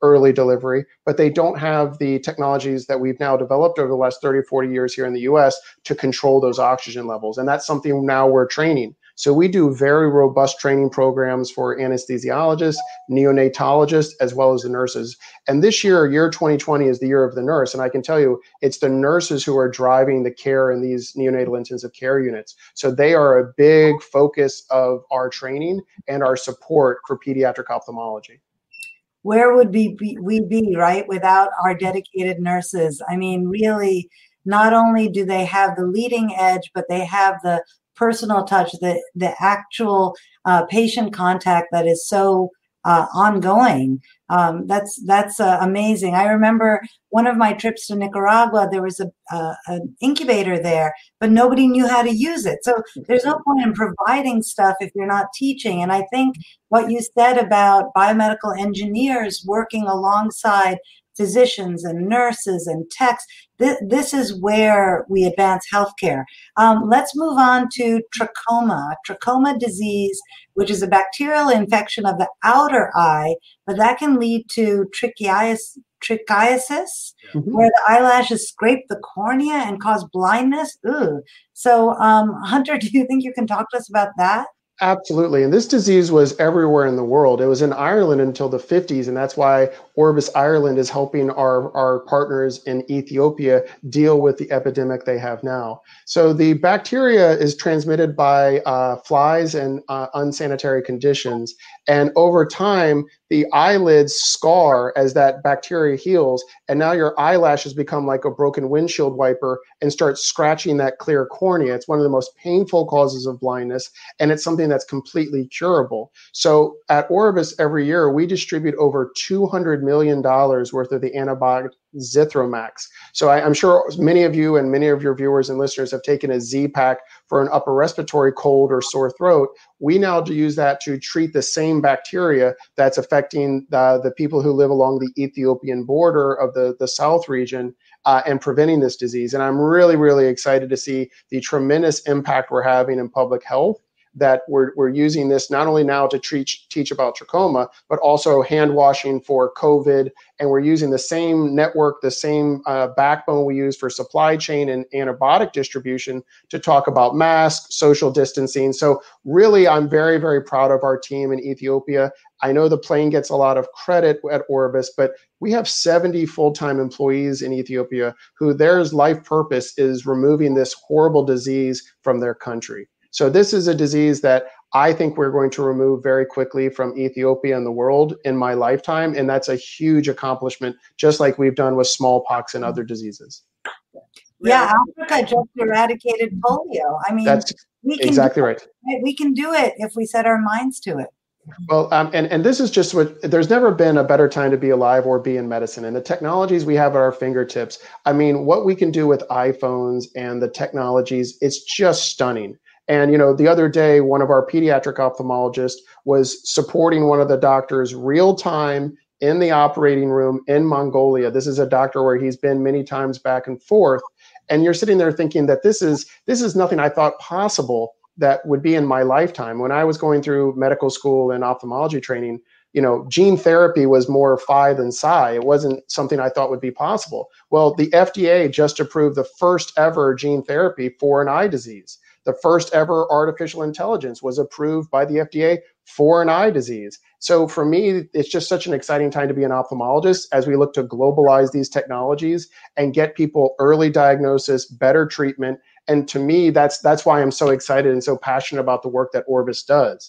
early delivery, but they don't have the technologies that we've now developed over the last thirty, forty years here in the U S to control those oxygen levels. And that's something now we're training. So we do very robust training programs for anesthesiologists, neonatologists, as well as the nurses. And this year, year twenty twenty, is the year of the nurse. And I can tell you, it's the nurses who are driving the care in these neonatal intensive care units. So they are a big focus of our training and our support for pediatric ophthalmology. Where would we be, we be, right, without our dedicated nurses? I mean, really, not only do they have the leading edge, but they have the personal touch, the the actual uh, patient contact that is so uh, ongoing. Um, that's that's uh, amazing. I remember one of my trips to Nicaragua, there was a, uh, an incubator there, but nobody knew how to use it. So there's no point in providing stuff if you're not teaching. And I think what you said about biomedical engineers working alongside physicians and nurses and techs, th- this is where we advance healthcare. Um, let's move on to trachoma, trachoma disease, which is a bacterial infection of the outer eye, but that can lead to trichiasis, trichiasis mm-hmm. where the eyelashes scrape the cornea and cause blindness. Ooh. So, um, Hunter, do you think you can talk to us about that? Absolutely. And this disease was everywhere in the world. It was in Ireland until the fifties. And that's why Orbis Ireland is helping our, our partners in Ethiopia deal with the epidemic they have now. So the bacteria is transmitted by uh, flies and uh, unsanitary conditions. And over time, the eyelids scar as that bacteria heals. And now your eyelashes become like a broken windshield wiper and start scratching that clear cornea. It's one of the most painful causes of blindness. And it's something that's completely curable. So at Orbis every year, we distribute over two hundred million dollars worth of the antibiotic Zithromax. So I, I'm sure many of you and many of your viewers and listeners have taken a Z-Pack for an upper respiratory cold or sore throat. We now do use that to treat the same bacteria that's affecting the, the people who live along the Ethiopian border of the, the South region uh, and preventing this disease. And I'm really, really excited to see the tremendous impact we're having in public health, that we're, we're using this not only now to teach, teach about trachoma, but also hand washing for COVID. And we're using the same network, the same uh, backbone we use for supply chain and antibiotic distribution to talk about masks, social distancing. So really, I'm very, very proud of our team in Ethiopia. I know the plane gets a lot of credit at Orbis, but we have seventy full-time employees in Ethiopia who their life purpose is removing this horrible disease from their country. So this is a disease that I think we're going to remove very quickly from Ethiopia and the world in my lifetime. And that's a huge accomplishment, just like we've done with smallpox and other diseases. Yeah, Africa just eradicated polio. I mean, that's we can exactly right. It. We can do it if we set our minds to it. Well, um, and, and this is just what, there's never been a better time to be alive or be in medicine. And the technologies we have at our fingertips, I mean, what we can do with iPhones and the technologies, it's just stunning. And, you know, the other day, one of our pediatric ophthalmologists was supporting one of the doctors real time in the operating room in Mongolia. This is a doctor where he's been many times back and forth. And you're sitting there thinking that this is this is nothing I thought possible that would be in my lifetime. When I was going through medical school and ophthalmology training, you know, gene therapy was more phi than psi. It wasn't something I thought would be possible. Well, the F D A just approved the first ever gene therapy for an eye disease. The first ever artificial intelligence was approved by the F D A for an eye disease. So for me, it's just such an exciting time to be an ophthalmologist as we look to globalize these technologies and get people early diagnosis, better treatment. And to me, that's that's why I'm so excited and so passionate about the work that Orbis does.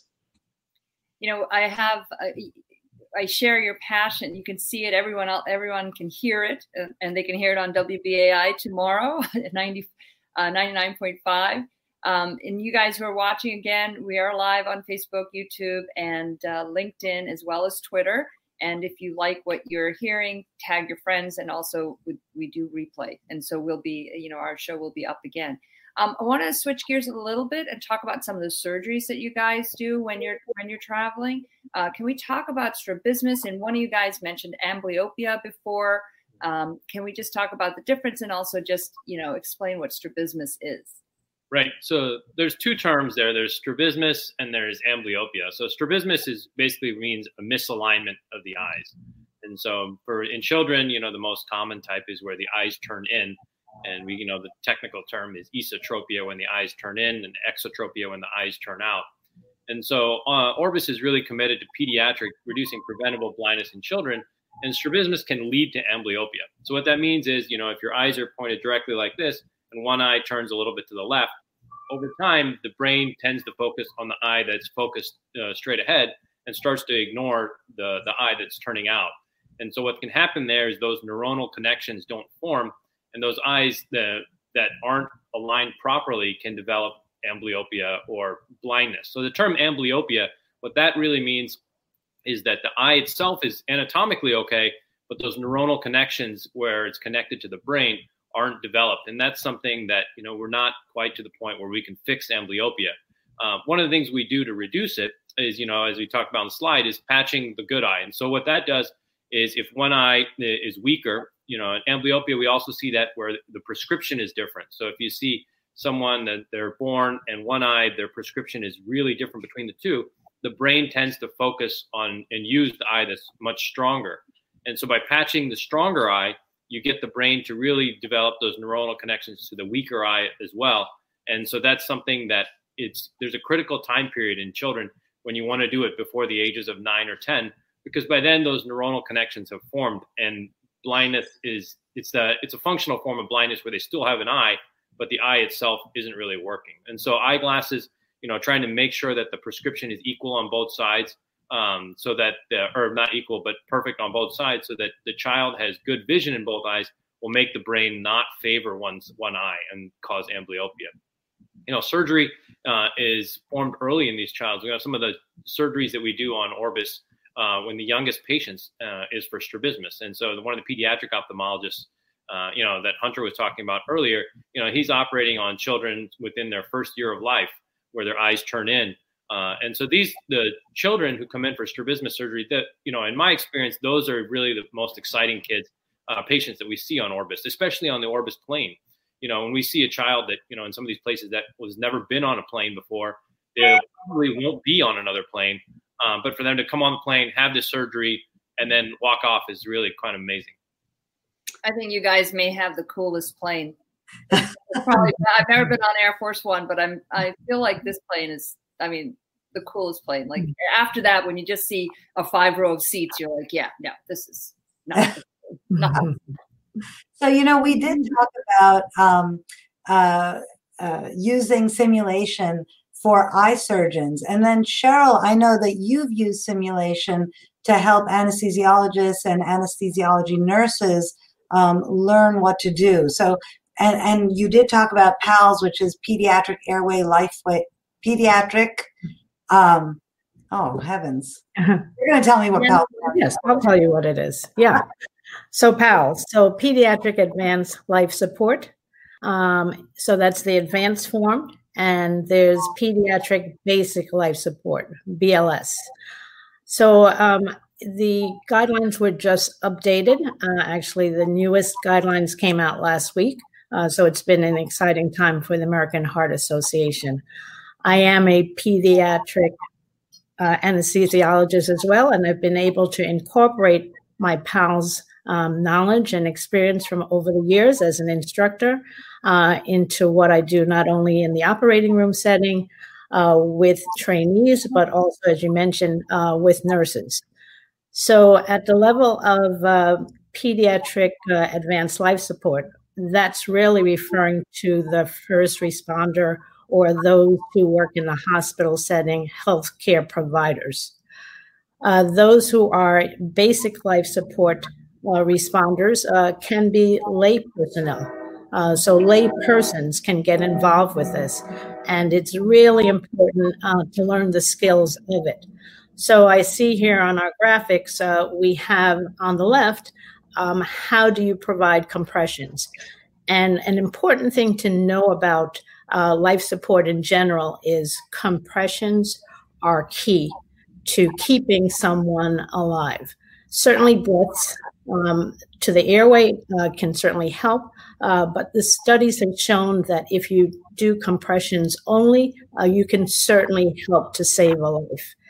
You know, I have, uh, I share your passion. You can see it. Everyone else, everyone can hear it, uh, and they can hear it on W B A I tomorrow at ninety, uh, ninety-nine point five. Um, and you guys who are watching, again, we are live on Facebook, YouTube, and uh, LinkedIn, as well as Twitter. And if you like what you're hearing, tag your friends. And also we, we do replay. And so we'll be, you know, our show will be up again. Um, I want to switch gears a little bit and talk about some of the surgeries that you guys do when you're when you're traveling. Uh, can we talk about strabismus? And one of you guys mentioned amblyopia before. Um, can we just talk about the difference and also just, you know, explain what strabismus is? Right. So there's two terms there. There's strabismus and there's amblyopia. So strabismus is basically means a misalignment of the eyes. And so for in children, you know, the most common type is where the eyes turn in. And we, you know, the technical term is esotropia when the eyes turn in, and exotropia when the eyes turn out. And so uh, Orbis is really committed to pediatric, reducing preventable blindness in children. And strabismus can lead to amblyopia. So what that means is, you know, if your eyes are pointed directly like this and one eye turns a little bit to the left, over time, the brain tends to focus on the eye that's focused uh, straight ahead and starts to ignore the, the eye that's turning out. And so what can happen there is those neuronal connections don't form, and those eyes that, that aren't aligned properly can develop amblyopia or blindness. So the term amblyopia, what that really means is that the eye itself is anatomically okay, but those neuronal connections where it's connected to the brain aren't developed. And that's something that, you know, we're not quite to the point where we can fix amblyopia. Uh, one of the things we do to reduce it is, you know, as we talked about on the slide, is patching the good eye. And so what that does is if one eye is weaker, you know, in amblyopia, we also see that where the prescription is different. So if you see someone that they're born and one eye, their prescription is really different between the two, the brain tends to focus on and use the eye that's much stronger. And so by patching the stronger eye, you get the brain to really develop those neuronal connections to the weaker eye as well. And so that's something that it's, there's a critical time period in children when you want to do it before the ages of nine or ten, because by then those neuronal connections have formed, and blindness is, it's the, it's a functional form of blindness where they still have an eye, but the eye itself isn't really working. And so eyeglasses, you know, trying to make sure that the prescription is equal on both sides, um, so that, the, or not equal, but perfect on both sides, so that the child has good vision in both eyes, will make the brain not favor one, one eye and cause amblyopia. You know, surgery uh, is formed early in these children. You know, some of the surgeries that we do on Orbis uh, when the youngest patients uh, is for strabismus. And so one of the pediatric ophthalmologists, uh, you know, that Hunter was talking about earlier, you know, he's operating on children within their first year of life where their eyes turn in. Uh, and so these, the children who come in for strabismus surgery, that, you know, in my experience, those are really the most exciting kids, uh, patients that we see on Orbis, especially on the Orbis plane. You know, when we see a child that, you know, in some of these places that was never been on a plane before, they probably won't be on another plane. Um, but for them to come on the plane, have this surgery, and then walk off is really kind of amazing. I think you guys may have the coolest plane. Probably, I've never been on Air Force One, but I'm, I feel like this plane is, I mean, the coolest plane. Like after that, when you just see a five row of seats, you're like, yeah, no, this is not. not. So, you know, we did talk about um, uh, uh, using simulation for eye surgeons. And then Cheryl, I know that you've used simulation to help anesthesiologists and anesthesiology nurses um, learn what to do. So, and, and you did talk about PALS, which is Pediatric Airway Lifeway, Pediatric, um, oh heavens. Uh-huh. You're going to tell me what PALS is. Yes, I'll tell you what it is. Yeah. So PALS, so Pediatric Advanced Life Support. Um, so that's the advanced form. And there's Pediatric Basic Life Support, B L S. So um, the guidelines were just updated. Uh, actually, the newest guidelines came out last week. Uh, so it's been an exciting time for the American Heart Association. I am a pediatric uh, anesthesiologist as well, and I've been able to incorporate my PALS um, knowledge and experience from over the years as an instructor uh, into what I do, not only in the operating room setting uh, with trainees, but also, as you mentioned, uh, with nurses. So at the level of uh, pediatric uh, advanced life support, that's really referring to the first responder or those who work in the hospital setting, healthcare providers. Uh, those who are basic life support uh, responders uh, can be lay personnel. Uh, so lay persons can get involved with this. And it's really important uh, to learn the skills of it. So I see here on our graphics, uh, we have on the left, um, how do you provide compressions? And an important thing to know about uh, life support in general is compressions are key to keeping someone alive. Certainly breaths um, to the airway uh, can certainly help, uh, but the studies have shown that if you do compressions only, uh, you can certainly help to save a life.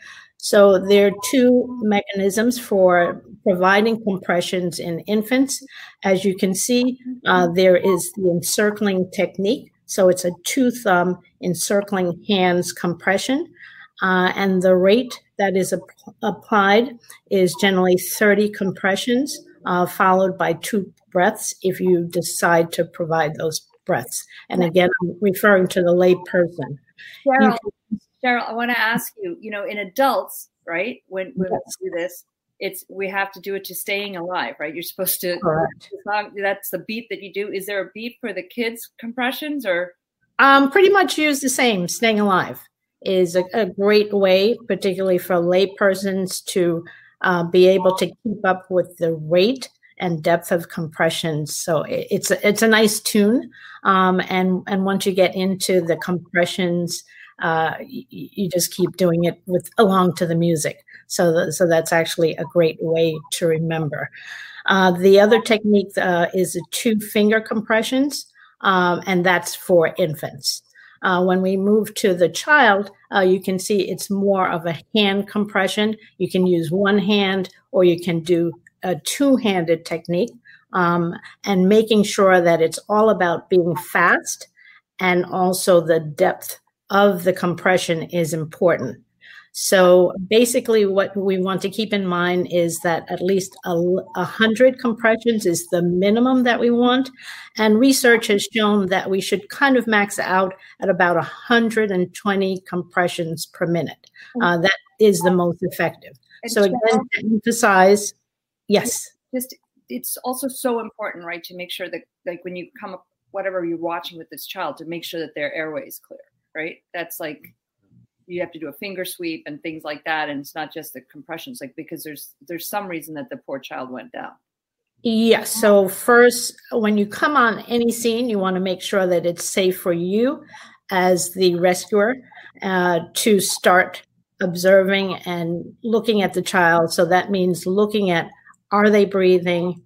So there are two mechanisms for providing compressions in infants. As you can see, uh, there is the encircling technique. So it's a two thumb encircling hands compression. Uh, and the rate that is ap- applied is generally thirty compressions, uh, followed by two breaths if you decide to provide those breaths. And again, I'm referring to the lay person. Cheryl, Cheryl, I want to ask you, you know, in adults, right, when, when Yes. we do this, it's we have to do it to staying alive, right? You're supposed to, Correct. it's not, that's the beat that you do. Is there a beat for the kids' compressions or? Um, pretty much use the same. Staying alive is a, a great way, particularly for lay persons, to uh, be able to keep up with the rate and depth of compressions. So it, it's a, it's a nice tune, um, and and once you get into the compressions, uh, you, you just keep doing it with along to the music. So the, so that's actually a great way to remember. Uh, the other technique uh, is the two finger compressions, um, and that's for infants. Uh, when we move to the child, uh, you can see it's more of a hand compression. You can use one hand or you can do a two-handed technique, um, and making sure that it's all about being fast, and also the depth of the compression is important. So basically what we want to keep in mind is that at least a, a hundred compressions is the minimum that we want. And research has shown that we should kind of max out at about one hundred twenty compressions per minute. Uh, that is the most effective. So again, to emphasize, yes. Just, it's also so important, right, to make sure that, like, when you come up, whatever you're watching with this child, to make sure that their airway is clear, right? That's like, you have to do a finger sweep and things like that. And it's not just the compressions, like, because there's, there's some reason that the poor child went down. Yes. So first, when you come on any scene, you want to make sure that it's safe for you as the rescuer uh, to start observing and looking at the child. So that means looking at, are they breathing?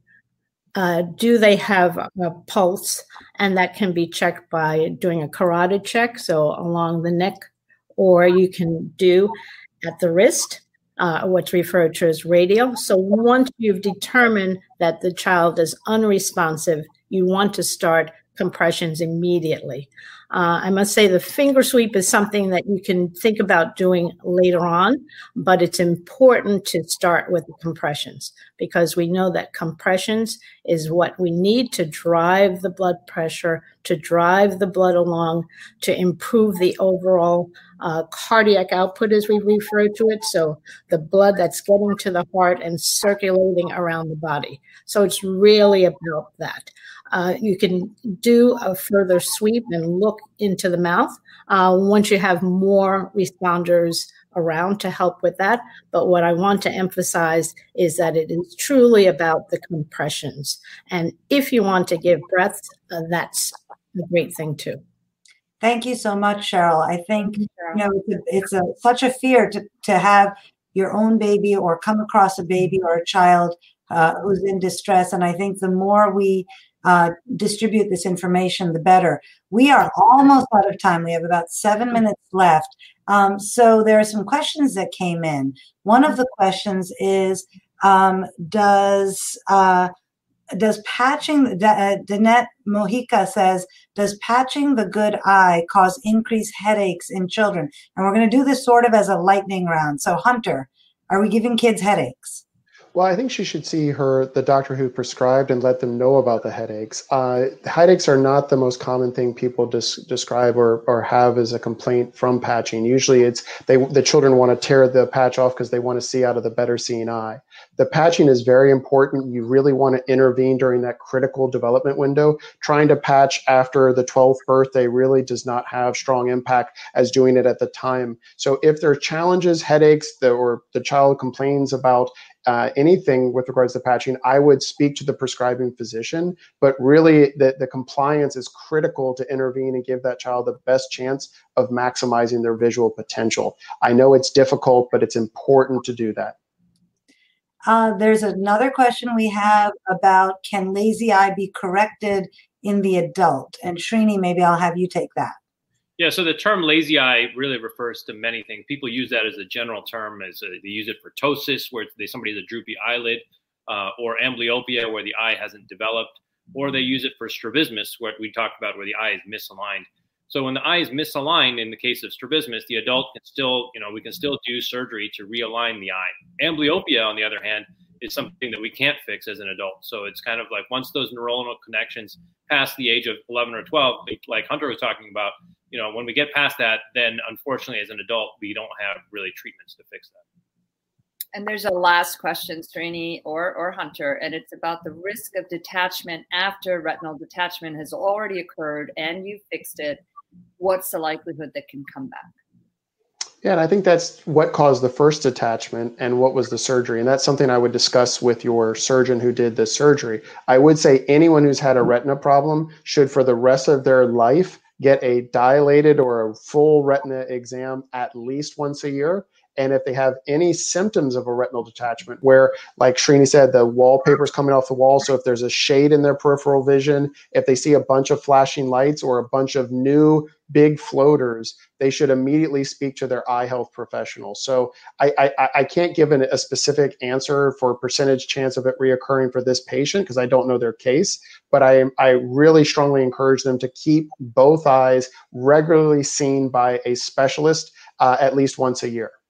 Uh, do they have a pulse? And that can be checked by doing a carotid check, so along the neck, or you can do at the wrist, uh, what's referred to as radial. So once you've determined that the child is unresponsive, you want to start compressions immediately. Uh, I must say the finger sweep is something that you can think about doing later on, but it's important to start with the compressions, because we know that compressions is what we need to drive the blood pressure, to drive the blood along, to improve the overall uh, cardiac output, as we refer to it. So the blood that's getting to the heart and circulating around the body. So it's really about that. Uh, you can do a further sweep and look into the mouth uh, once you have more responders around to help with that. But what I want to emphasize is that it is truly about the compressions. And if you want to give breaths, uh, that's a great thing too. Thank you so much, Cheryl. I think, you know, it's, a, it's a, such a fear to, to have your own baby or come across a baby or a child uh, who's in distress. And I think the more we Uh, distribute this information, the better. We are almost out of time. We have about seven minutes left. Um, so there are some questions that came in. One of the questions is, um, does uh, does patching, uh, Danette Mojica says, does patching the good eye cause increased headaches in children? And we're going to do this sort of as a lightning round. So Hunter, are we giving kids headaches? Well, I think she should see her, the doctor who prescribed, and let them know about the headaches. Uh, headaches are not the most common thing people dis- describe or, or have as a complaint from patching. Usually it's they the children want to tear the patch off because they want to see out of the better seeing eye. The patching is very important. You really want to intervene during that critical development window. Trying to patch after the twelfth birthday really does not have strong impact as doing it at the time. So if there are challenges, headaches, the, or the child complains about Uh, anything with regards to patching, I would speak to the prescribing physician, but really the, the compliance is critical to intervene and give that child the best chance of maximizing their visual potential. I know it's difficult, but it's important to do that. Uh, there's another question we have about, can lazy eye be corrected in the adult? And Srini, maybe I'll have you take that. Yeah, so the term lazy eye really refers to many things. People use that as a general term, as a, they use it for ptosis, where they, somebody has a droopy eyelid, uh, or amblyopia, where the eye hasn't developed, or they use it for strabismus, what we talked about, where the eye is misaligned. So when the eye is misaligned, in the case of strabismus, the adult can still, you know, we can still do surgery to realign the eye. Amblyopia, on the other hand, is something that we can't fix as an adult. So it's kind of like once those neuronal connections pass the age of eleven or twelve, like Hunter was talking about, you know, when we get past that, then unfortunately as an adult, we don't have really treatments to fix that. And there's a last question, Srini or, or Hunter, and it's about the risk of detachment after retinal detachment has already occurred and you fixed it. What's the likelihood that can come back? Yeah, and I think that's what caused the first detachment and what was the surgery. And that's something I would discuss with your surgeon who did the surgery. I would say anyone who's had a retina problem should, for the rest of their life, get a dilated or a full retina exam at least once a year. And if they have any symptoms of a retinal detachment where, like Srini said, the wallpaper's coming off the wall, so if there's a shade in their peripheral vision, if they see a bunch of flashing lights or a bunch of new big floaters, they should immediately speak to their eye health professional. So I, I, I can't give an, a specific answer for percentage chance of it reoccurring for this patient because I don't know their case, but I, I really strongly encourage them to keep both eyes regularly seen by a specialist uh, at least once a year.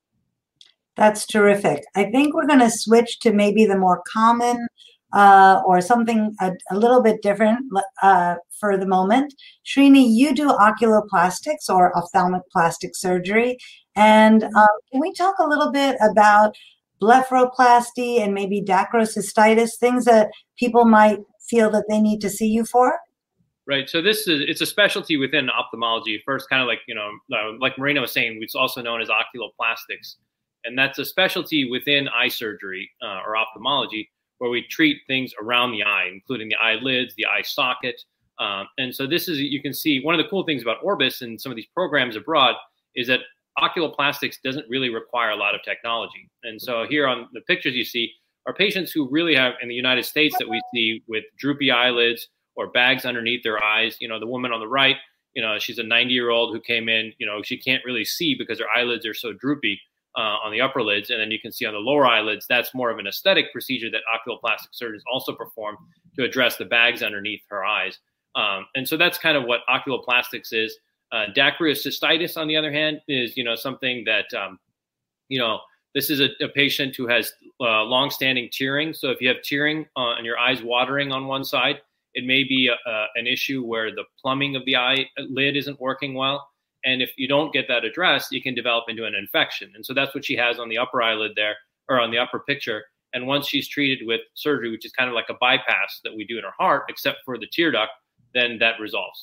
That's terrific. I think we're going to switch to maybe the more common uh, or something a, a little bit different uh, for the moment. Srini, you do oculoplastics or ophthalmic plastic surgery. And um, can we talk a little bit about blepharoplasty and maybe dacryocystitis, things that people might feel that they need to see you for? Right. So this is, it's a specialty within ophthalmology. First, kind of like, you know, like Marina was saying, it's also known as oculoplastics. And that's a specialty within eye surgery uh, or ophthalmology where we treat things around the eye, including the eyelids, the eye socket. Um, and so this is, you can see, one of the cool things about Orbis and some of these programs abroad is that oculoplastics doesn't really require a lot of technology. And so here on the pictures you see are patients who really have, in the United States, that we see with droopy eyelids or bags underneath their eyes. You know, the woman on the right, you know, she's a ninety year old who came in, you know, she can't really see because her eyelids are so droopy. Uh, on the upper lids, and then you can see on the lower eyelids, that's more of an aesthetic procedure that oculoplastic surgeons also perform to address the bags underneath her eyes. Um, and so that's kind of what oculoplastics is. Uh, dacryocystitis, on the other hand, is, you know, something that, um, you know, this is a, a patient who has uh, long-standing tearing. So if you have tearing uh, and your eyes watering on one side, it may be a, a, an issue where the plumbing of the eye lid isn't working well. And if you don't get that addressed, you can develop into an infection. And so that's what she has on the upper eyelid there, or on the upper picture. And once she's treated with surgery, which is kind of like a bypass that we do in her heart, except for the tear duct, then that resolves.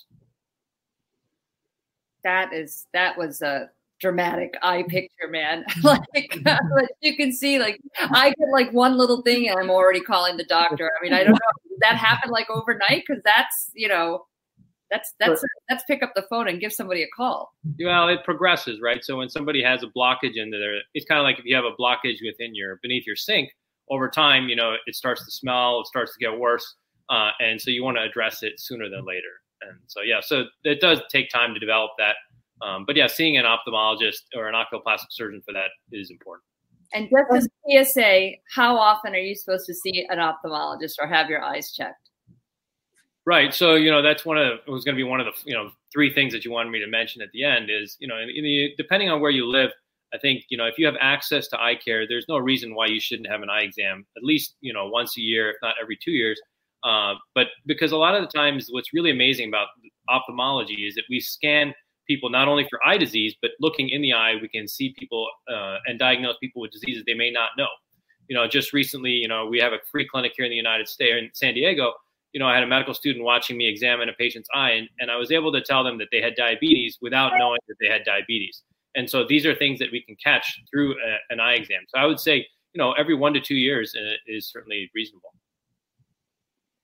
That is, that was a dramatic eye picture, man. like, like you can see, like I get like one little thing and I'm already calling the doctor. I mean, I don't know, did that happen like overnight? Because that's, you know, That's that's that's pick up the phone and give somebody a call. Well, it progresses, right? So when somebody has a blockage in there, it's kind of like if you have a blockage within your beneath your sink. Over time, you know, it starts to smell, it starts to get worse, uh, and so you want to address it sooner than later. And so, yeah, so it does take time to develop that. Um, but yeah, seeing an ophthalmologist or an oculoplastic surgeon for that is important. And just as P S A, how often are you supposed to see an ophthalmologist or have your eyes checked? Right. So, you know, that's one of, it was going to be one of the, you know, three things that you wanted me to mention at the end is, you know, in, in the, depending on where you live, I think, you know, if you have access to eye care, there's no reason why you shouldn't have an eye exam at least, you know, once a year, if not every two years. Uh, but because a lot of the times what's really amazing about ophthalmology is that we scan people not only for eye disease, but looking in the eye, we can see people uh, and diagnose people with diseases they may not know. You know, just recently, you know, we have a free clinic here in the United States, in San Diego. You know, I had a medical student watching me examine a patient's eye, and, and I was able to tell them that they had diabetes without knowing that they had diabetes. And so these are things that we can catch through a, an eye exam. So I would say, you know, every one to two years uh, is certainly reasonable.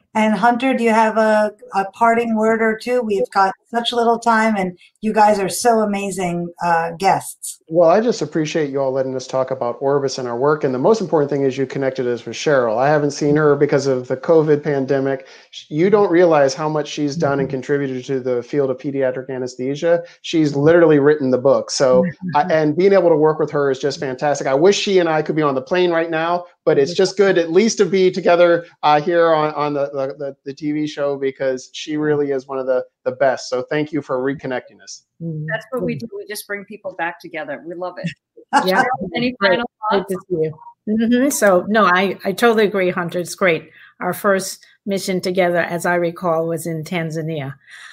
And Hunter, do you have a, a parting word or two? We've got such little time, and you guys are so amazing uh, guests. Well, I just appreciate you all letting us talk about Orbis and our work. And the most important thing is you connected us with Cheryl. I haven't seen her because of the COVID pandemic. You don't realize how much she's done and contributed to the field of pediatric anesthesia. She's literally written the book. So, I, and being able to work with her is just fantastic. I wish she and I could be on the plane right now, but it's just good at least to be together uh, here on, on the, the, the T V show, because she really is one of the, the best. So thank you for reconnecting us. That's what we do. We just bring people back together. We love it. Yeah. Any final thoughts? Mm-hmm. So no, I, I totally agree, Hunter. It's great. Our first mission together, as I recall, was in Tanzania.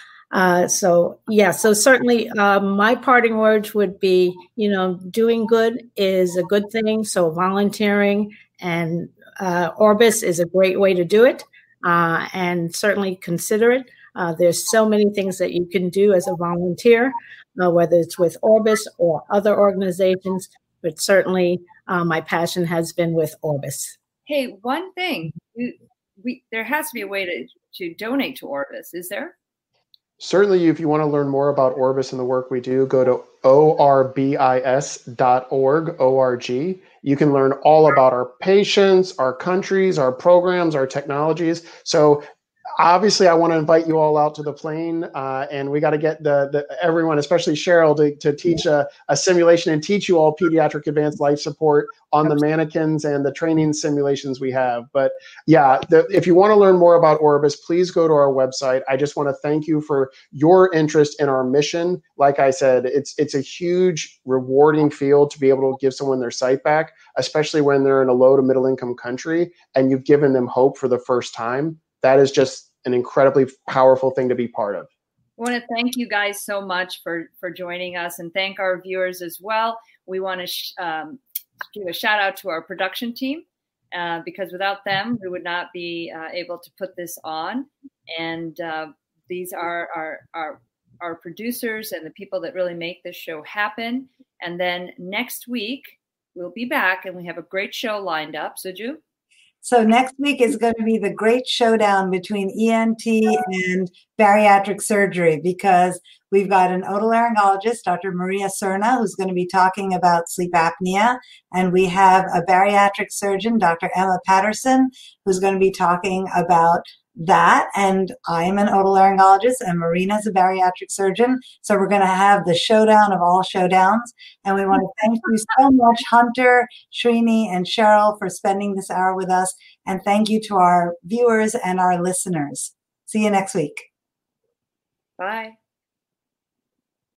Uh, so yeah, so certainly uh, my parting words would be, you know, doing good is a good thing. So volunteering and uh, Orbis is a great way to do it, uh, and certainly consider it. Uh, there's so many things that you can do as a volunteer, uh, whether it's with Orbis or other organizations, but certainly uh, my passion has been with Orbis. Hey, one thing, we, we, there has to be a way to, to donate to Orbis, is there? Certainly, if you want to learn more about Orbis and the work we do, go to O R B I S dot org, O R G. You can learn all about our patients, our countries, our programs, our technologies. So obviously, I want to invite you all out to the plane, uh, and we got to get the, the everyone, especially Cheryl, to, to teach a, a simulation and teach you all pediatric advanced life support on the mannequins and the training simulations we have. But yeah, the, if you want to learn more about Orbis, please go to our website. I just want to thank you for your interest in our mission. Like I said, it's it's a huge, rewarding field to be able to give someone their sight back, especially when they're in a low to middle income country and you've given them hope for the first time. That is just an incredibly powerful thing to be part of. I want to thank you guys so much for, for joining us, and thank our viewers as well. We want to sh- um, give a shout out to our production team, uh, because without them, we would not be uh, able to put this on. And uh, these are our, our, our producers and the people that really make this show happen. And then next week, we'll be back, and we have a great show lined up. Suju? So next week is going to be the great showdown between E N T and bariatric surgery, because we've got an otolaryngologist, Doctor Maria Serna, who's going to be talking about sleep apnea. And we have a bariatric surgeon, Doctor Emma Patterson, who's going to be talking about that. And I'm an otolaryngologist, and Marina's a bariatric surgeon. So we're going to have the showdown of all showdowns. And we want to thank you so much, Hunter, Srini, and Cheryl, for spending this hour with us. And thank you to our viewers and our listeners. See you next week. Bye.